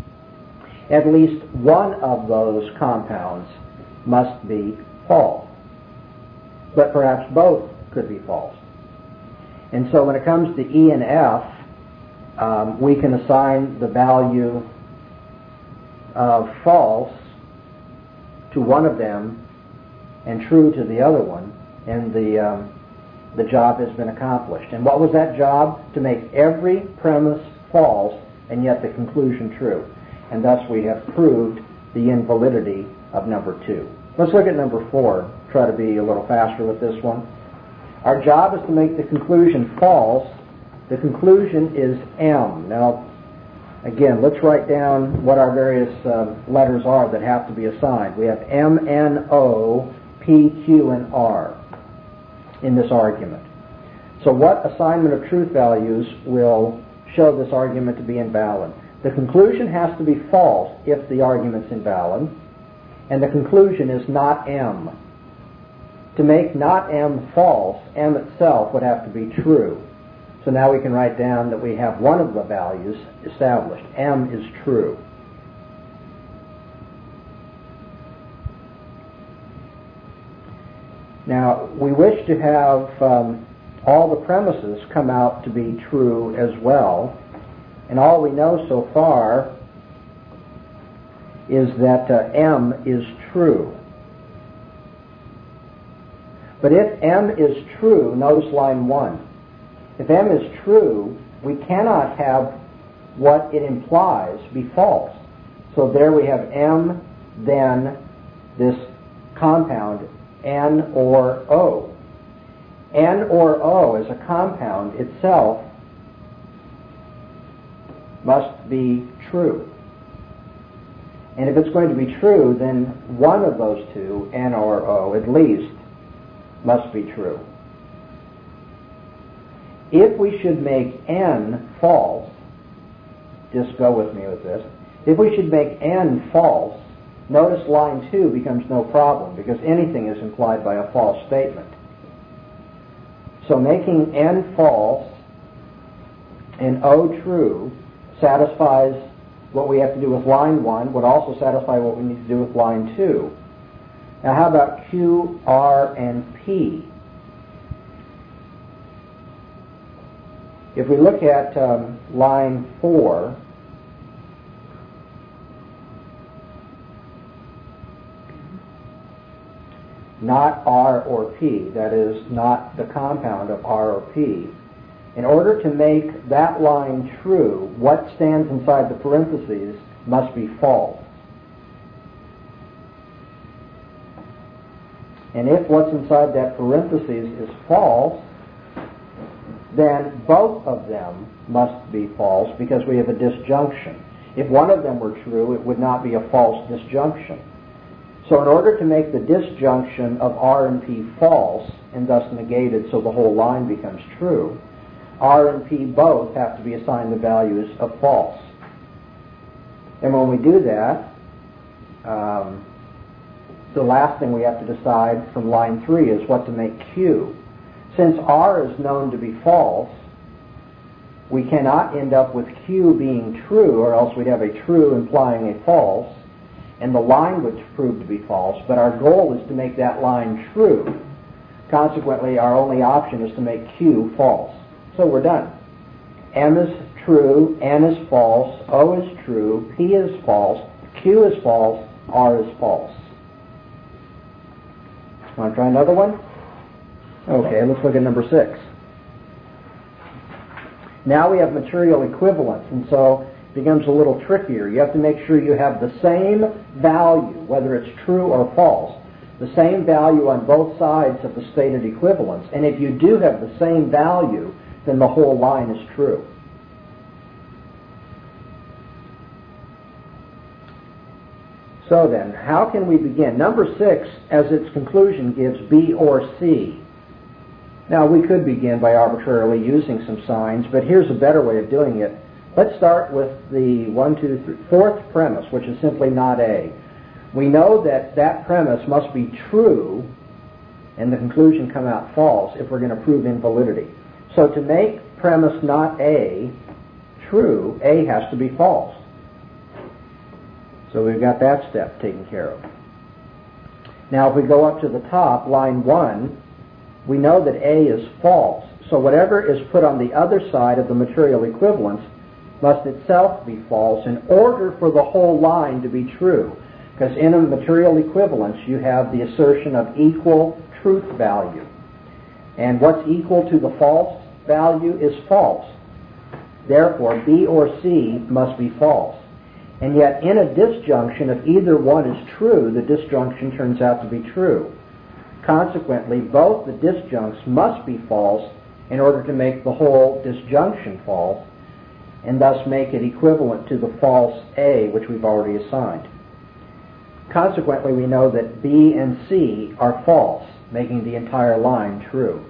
[SPEAKER 1] at least one of those compounds must be false. But perhaps both could be false. And so when it comes to E and F, um, we can assign the value of false to one of them and true to the other one, and the um, the job has been accomplished. And what was that job? To make every premise false and yet the conclusion true. And thus we have proved the invalidity of number two. Let's look at number four. Try to be a little faster with this one. Our job is to make the conclusion false. The conclusion is M. Now, again, let's write down what our various uh, letters are that have to be assigned. We have M, N, O, P, Q, and R in this argument. So what assignment of truth values will show this argument to be invalid? The conclusion has to be false if the argument's invalid, and the conclusion is not M. To make not M false, M itself would have to be true. So now we can write down that we have one of the values established. M is true. Now, we wish to have um, all the premises come out to be true as well. And all we know so far is that uh, M is true. But if M is true, notice line one. If M is true, we cannot have what it implies be false. So there we have M, then this compound, N or O. N or O as a compound itself must be true. And if it's going to be true, then one of those two, N or O at least, must be true. If we should make N false, just go with me with this, if we should make N false, notice line two becomes no problem because anything is implied by a false statement. So making N false and O true satisfies what we have to do with line one, would also satisfy what we need to do with line two. Now how about Q, R, and P? If we look at um, line four, not R or P, that is, not the compound of R or P, in order to make that line true, what stands inside the parentheses must be false. And if what's inside that parentheses is false, then both of them must be false because we have a disjunction. If one of them were true, it would not be a false disjunction. So in order to make the disjunction of R and P false, and thus negated so the whole line becomes true, R and P both have to be assigned the values of false. And when we do that, um, the last thing we have to decide from line three is what to make Q. Since R is known to be false, we cannot end up with Q being true, or else we'd have a true implying a false, and the line would prove to be false, but our goal is to make that line true. Consequently, our only option is to make Q false. So we're done. M is true, N is false, O is true, P is false, Q is false, R is false. Want to try another one? Okay, let's look at number six. Now we have material equivalence, and so it becomes a little trickier. You have to make sure you have the same value, whether it's true or false, the same value on both sides of the stated equivalence. And if you do have the same value, then the whole line is true. So then, how can we begin? Number six, as its conclusion, gives B or C. Now, we could begin by arbitrarily using some signs, but here's a better way of doing it. Let's start with the one, two, three, fourth premise, which is simply not A. We know that that premise must be true and the conclusion come out false if we're going to prove invalidity. So to make premise not A true, A has to be false. So we've got that step taken care of. Now if we go up to the top, line one, we know that A is false. So whatever is put on the other side of the material equivalence must itself be false in order for the whole line to be true. Because in a material equivalence, you have the assertion of equal truth value. And what's equal to the false value is false. Therefore, B or C must be false. And yet, in a disjunction, if either one is true, the disjunction turns out to be true. Consequently, both the disjuncts must be false in order to make the whole disjunction false, and thus make it equivalent to the false A, which we've already assigned. Consequently, we know that B and C are false, making the entire line true.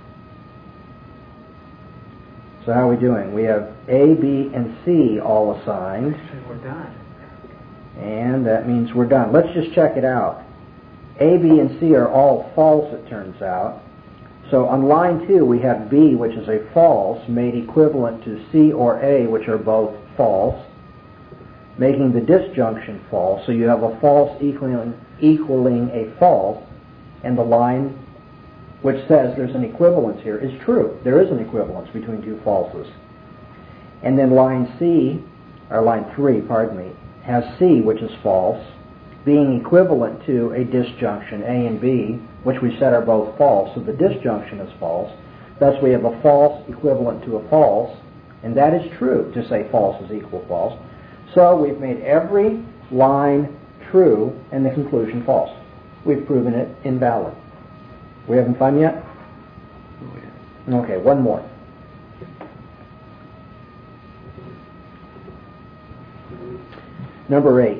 [SPEAKER 1] So how are we doing? We have A, B, and C all assigned.
[SPEAKER 2] We're done.
[SPEAKER 1] And that means we're done. Let's just check it out. A, B, and C are all false, it turns out. So on line two, we have B, which is a false, made equivalent to C or A, which are both false, making the disjunction false. So you have a false equaling, equaling a false, and the line which says there's an equivalence here is true. There is an equivalence between two falses. And then line C, or line three, pardon me, has C, which is false, being equivalent to a disjunction, A and B, which we said are both false, so the disjunction is false. Thus we have a false equivalent to a false, and that is true, to say false is equal false. So we've made every line true and the conclusion false. We've proven it invalid. We having fun yet? Okay, one more. Number eight.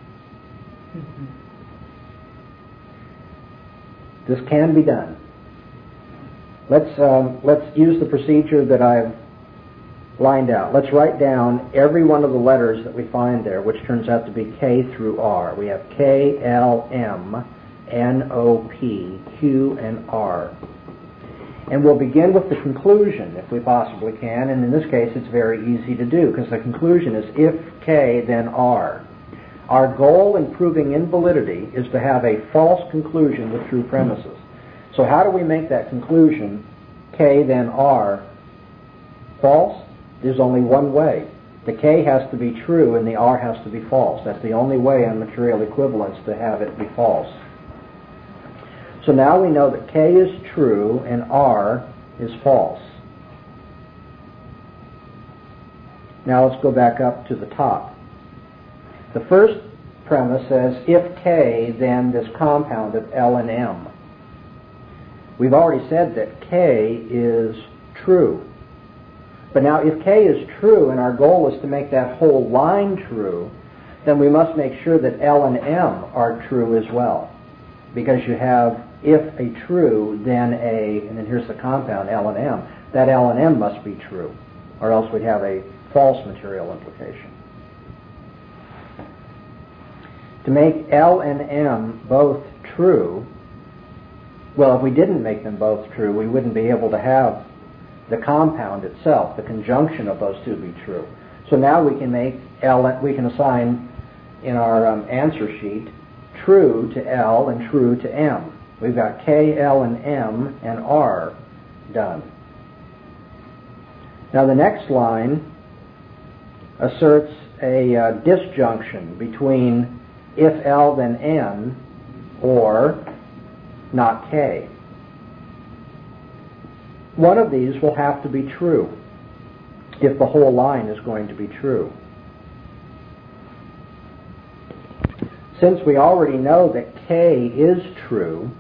[SPEAKER 1] This can be done. Let's um, let's use the procedure that I've lined out. Let's write down every one of the letters that we find there, which turns out to be K through R. We have K, L, M, N, O, P, Q, and R. And we'll begin with the conclusion, if we possibly can, and in this case it's very easy to do, because the conclusion is if K, then R. Our goal in proving invalidity is to have a false conclusion with true premises. So how do we make that conclusion, K, then R, false? There's only one way. The K has to be true and the R has to be false. That's the only way on material equivalence to have it be false. So now we know that K is true and R is false. Now let's go back up to the top. The first premise says, if K, then this compound of L and M. We've already said that K is true. But now if K is true and our goal is to make that whole line true, then we must make sure that L and M are true as well. Because you have if a true, then a, and then here's the compound L and M. That L and M must be true, or else we'd have a false material implication. To make L and M both true, well, if we didn't make them both true, we wouldn't be able to have the compound itself, the conjunction of those two, be true. So now we can make L, we can assign in our um, answer sheet true to L and true to M. We've got K, L, and M and R done. Now the next line asserts a uh, disjunction between if L then N or not K. One of these will have to be true if the whole line is going to be true. Since we already know that K is true,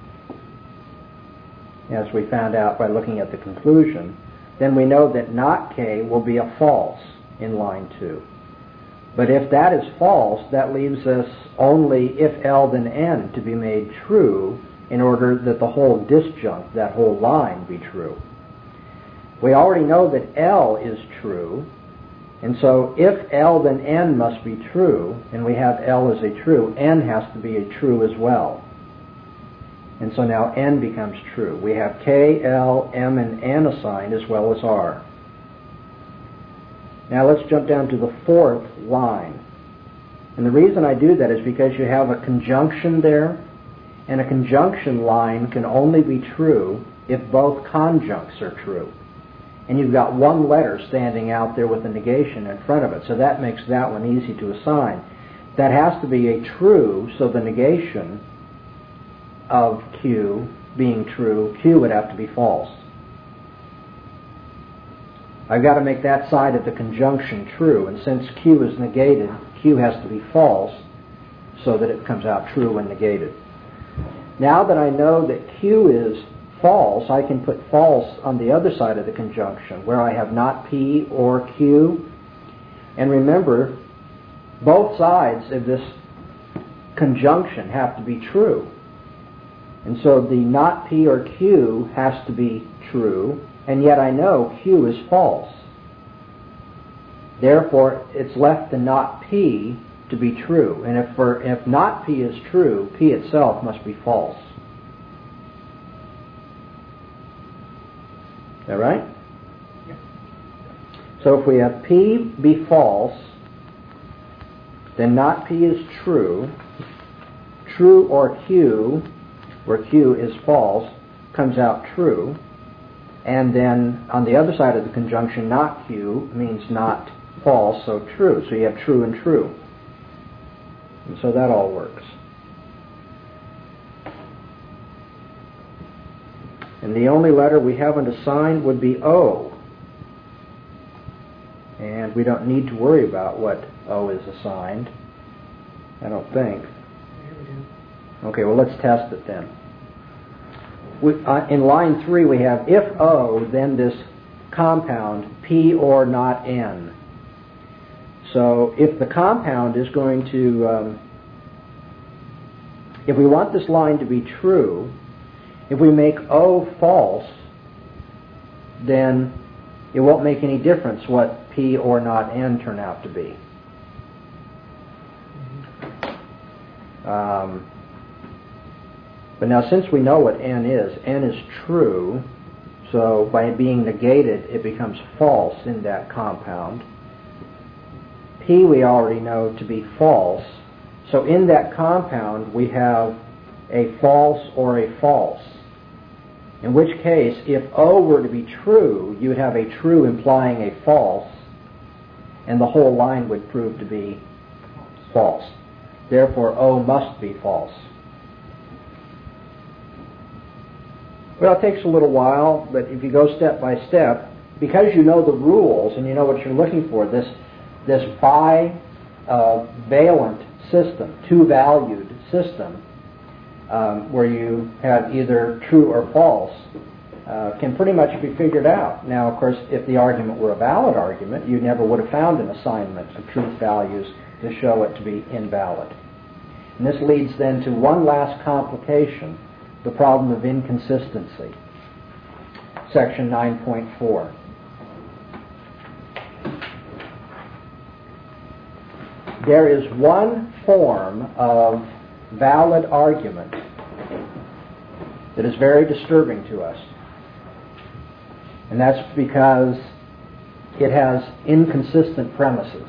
[SPEAKER 1] as we found out by looking at the conclusion, then we know that not K will be a false in line two. But if that is false, that leaves us only if L then N to be made true in order that the whole disjunct, that whole line, be true. We already know that L is true, and so if L then N must be true, and we have L as a true, N has to be a true as well. And so now N becomes true. We have K, L, M, and N assigned as well as R. Now let's jump down to the fourth line. And the reason I do that is because you have a conjunction there, and a conjunction line can only be true if both conjuncts are true. And you've got one letter standing out there with a negation in front of it, so that makes that one easy to assign. That has to be a true, so the negation of Q being true, Q would have to be false. I've got to make that side of the conjunction true, and since Q is negated, Q has to be false so that it comes out true when negated. Now that I know that Q is false, I can put false on the other side of the conjunction where I have not P or Q. And remember, both sides of this conjunction have to be true. And so the not P or Q has to be true, and yet I know Q is false. Therefore, it's left the not P to be true. And if, for, if not P is true, P itself must be false. Is that right? Yeah. So if we have P be false, then not P is true. True or Q, where Q is false, comes out true. And then on the other side of the conjunction, not Q means not false, so true. So you have true and true. And so that all works. And the only letter we haven't assigned would be O. And we don't need to worry about what O is assigned, I don't think. Okay, well let's test it then. We, uh, in line three we have if O, then this compound P or not N. So if the compound is going to, um, if we want this line to be true, if we make O false, then it won't make any difference what P or not N turn out to be. Um, but now since we know what N is, N is true, so by being negated it becomes false in that compound. P we already know to be false, so in that compound we have a false or a false. In which case, if O were to be true, you would have a true implying a false, and the whole line would prove to be false. Therefore, O must be false. Well, it takes a little while, but if you go step by step, because you know the rules and you know what you're looking for, this this bivalent uh, system, two-valued system, um, where you have either true or false, uh, can pretty much be figured out. Now, of course, if the argument were a valid argument, you never would have found an assignment of truth values to show it to be invalid. And this leads then to one last complication, the problem of inconsistency. Section nine point four. There is one form of valid argument that is very disturbing to us. And that's because it has inconsistent premises.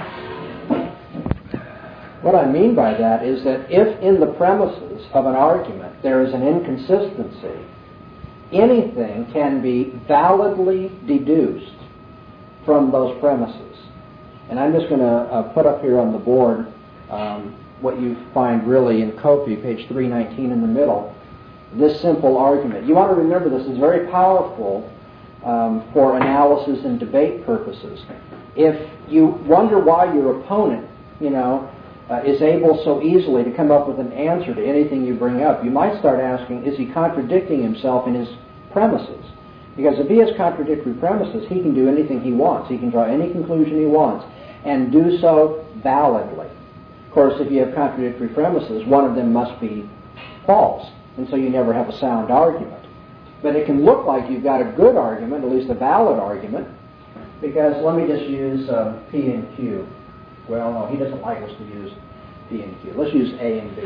[SPEAKER 1] What I mean by that is that if in the premises of an argument there is an inconsistency, anything can be validly deduced from those premises. And I'm just going to uh, put up here on the board um, what you find really in Copy, page three nineteen in the middle, this simple argument. You want to remember this is very powerful um, for analysis and debate purposes. If you wonder why your opponent, you know, uh, is able so easily to come up with an answer to anything you bring up, you might start asking, is he contradicting himself in his premises? Because if he has contradictory premises, he can do anything he wants. He can draw any conclusion he wants and do so validly. Of course, if you have contradictory premises, one of them must be false, and so you never have a sound argument. But it can look like you've got a good argument, at least a valid argument, because let me just use uh, P and Q. Well, no, he doesn't like us to use P and Q. Let's use A and B.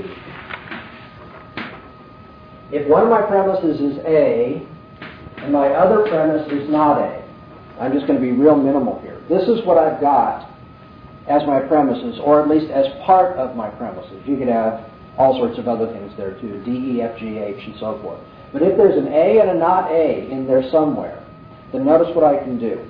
[SPEAKER 1] If one of my premises is A, and my other premise is not A, I'm just going to be real minimal here. This is what I've got as my premises, or at least as part of my premises. You could have all sorts of other things there too, D, E, F, G, H, and so forth. But if there's an A and a not A in there somewhere, then notice what I can do.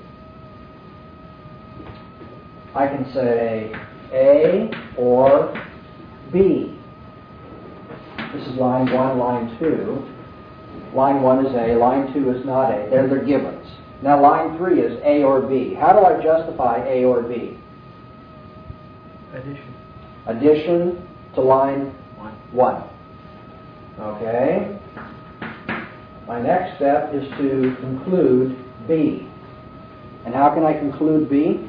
[SPEAKER 1] I can say A or B. This is line one, line two. Line one is A, line two is not A. They're their givens. Now line three is A or B. How do I justify A or B?
[SPEAKER 4] Addition.
[SPEAKER 1] Addition to line
[SPEAKER 4] One.
[SPEAKER 1] one. Okay. My next step is to conclude B. And how can I conclude B?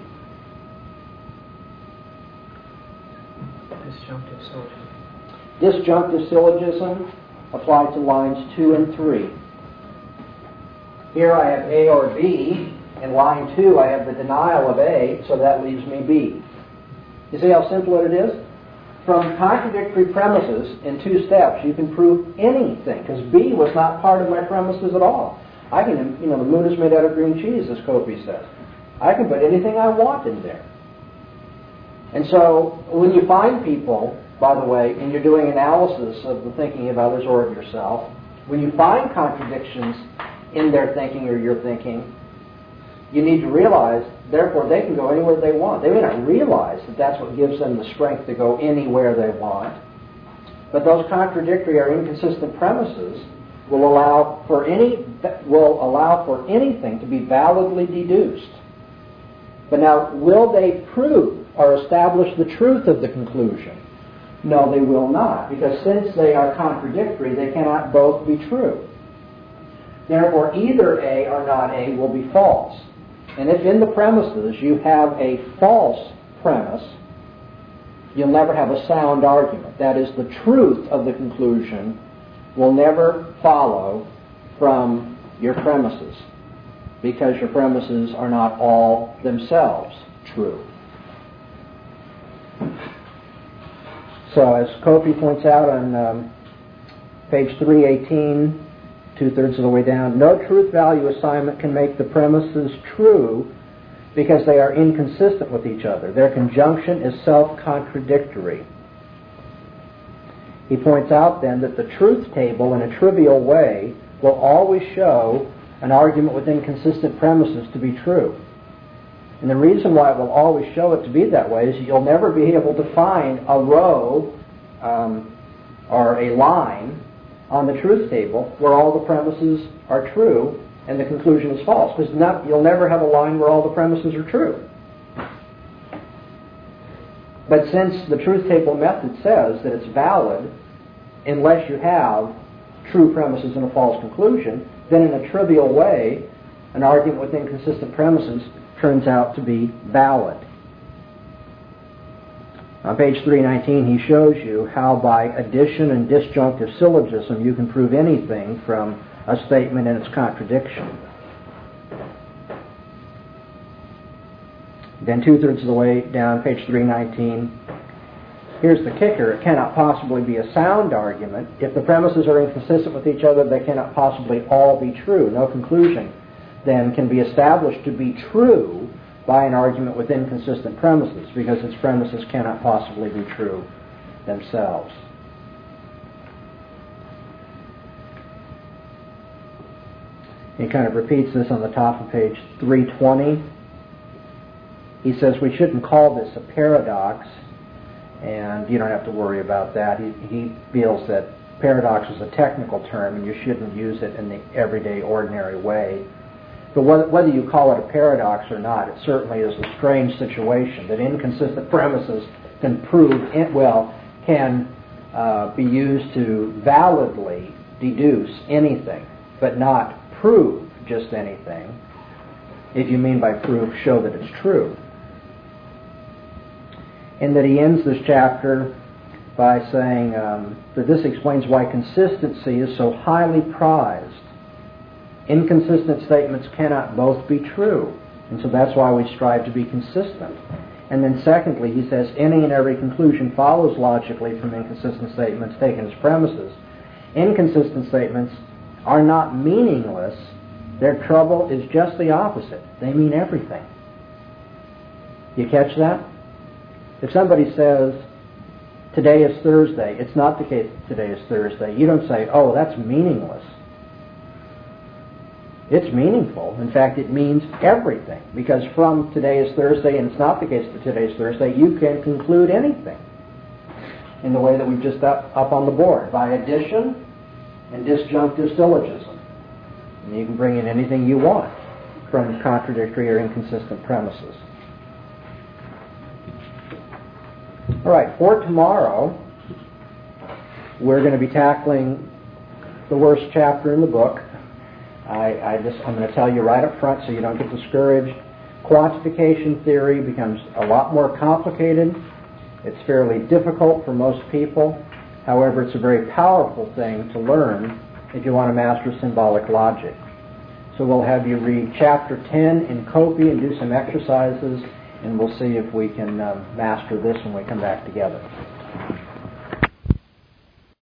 [SPEAKER 4] Disjunctive syllogism.
[SPEAKER 1] Disjunctive syllogism applied to lines two and three. Here I have A or B. In line two I have the denial of A, so that leaves me B. You see how simple it is? From contradictory premises in two steps you can prove anything, because B was not part of my premises at all. I can, you know, the moon is made out of green cheese, as Copy says. I can put anything I want in there. And so when you find people, by the way, and you're doing analysis of the thinking of others or of yourself, when you find contradictions in their thinking or your thinking, you need to realize, therefore, they can go anywhere they want. They may not realize that that's what gives them the strength to go anywhere they want, but those contradictory or inconsistent premises will allow for any will allow for anything to be validly deduced. But now, will they prove or establish the truth of the conclusion? No, they will not, because since they are contradictory, they cannot both be true. Therefore, either A or not A will be false. And if in the premises you have a false premise, you'll never have a sound argument. That is, the truth of the conclusion will never follow from your premises, because your premises are not all themselves true. So, as Copy points out on um, page three eighteen, two-thirds of the way down, no truth value assignment can make the premises true because they are inconsistent with each other. Their conjunction is self-contradictory. He points out then that the truth table in a trivial way will always show an argument with inconsistent premises to be true. And the reason why it will always show it to be that way is you'll never be able to find a row um, or a line on the truth table where all the premises are true and the conclusion is false. Because not, you'll never have a line where all the premises are true. But since the truth table method says that it's valid unless you have true premises and a false conclusion, then in a trivial way, an argument with inconsistent premises turns out to be valid. On page three nineteen, he shows you how by addition and disjunctive syllogism you can prove anything from a statement and its contradiction. Then two-thirds of the way down, page three nineteen, here's the kicker. It cannot possibly be a sound argument. If the premises are inconsistent with each other, they cannot possibly all be true. No conclusion then can be established to be true by an argument with inconsistent premises, because its premises cannot possibly be true themselves. He kind of repeats this on the top of page three twenty. He says we shouldn't call this a paradox, and you don't have to worry about that. He, he feels that paradox is a technical term, and you shouldn't use it in the everyday, ordinary way. But whether you call it a paradox or not, it certainly is a strange situation that inconsistent premises can prove, well, can uh, be used to validly deduce anything, but not prove just anything. If you mean by proof, show that it's true. And that he ends this chapter by saying um, that this explains why consistency is so highly prized. Inconsistent statements cannot both be true, and so that's why we strive to be consistent. And then secondly, he says, any and every conclusion follows logically from inconsistent statements taken as premises. Inconsistent statements are not meaningless. Their trouble is just the opposite. They mean everything. You catch that? If somebody says, today is Thursday, it's not the case that today is Thursday. You don't say, oh, that's meaningless. It's meaningful. In fact, it means everything. Because from today is Thursday, and it's not the case that today is Thursday, you can conclude anything in the way that we've just up, up on the board, by addition and disjunctive syllogism. And you can bring in anything you want from contradictory or inconsistent premises. All right, for tomorrow, we're going to be tackling the worst chapter in the book. I, I just, I'm going to tell you right up front so you don't get discouraged. Quantification theory becomes a lot more complicated. It's fairly difficult for most people. However, it's a very powerful thing to learn if you want to master symbolic logic. So we'll have you read chapter ten in copy and do some exercises, and we'll see if we can um, master this when we come back together.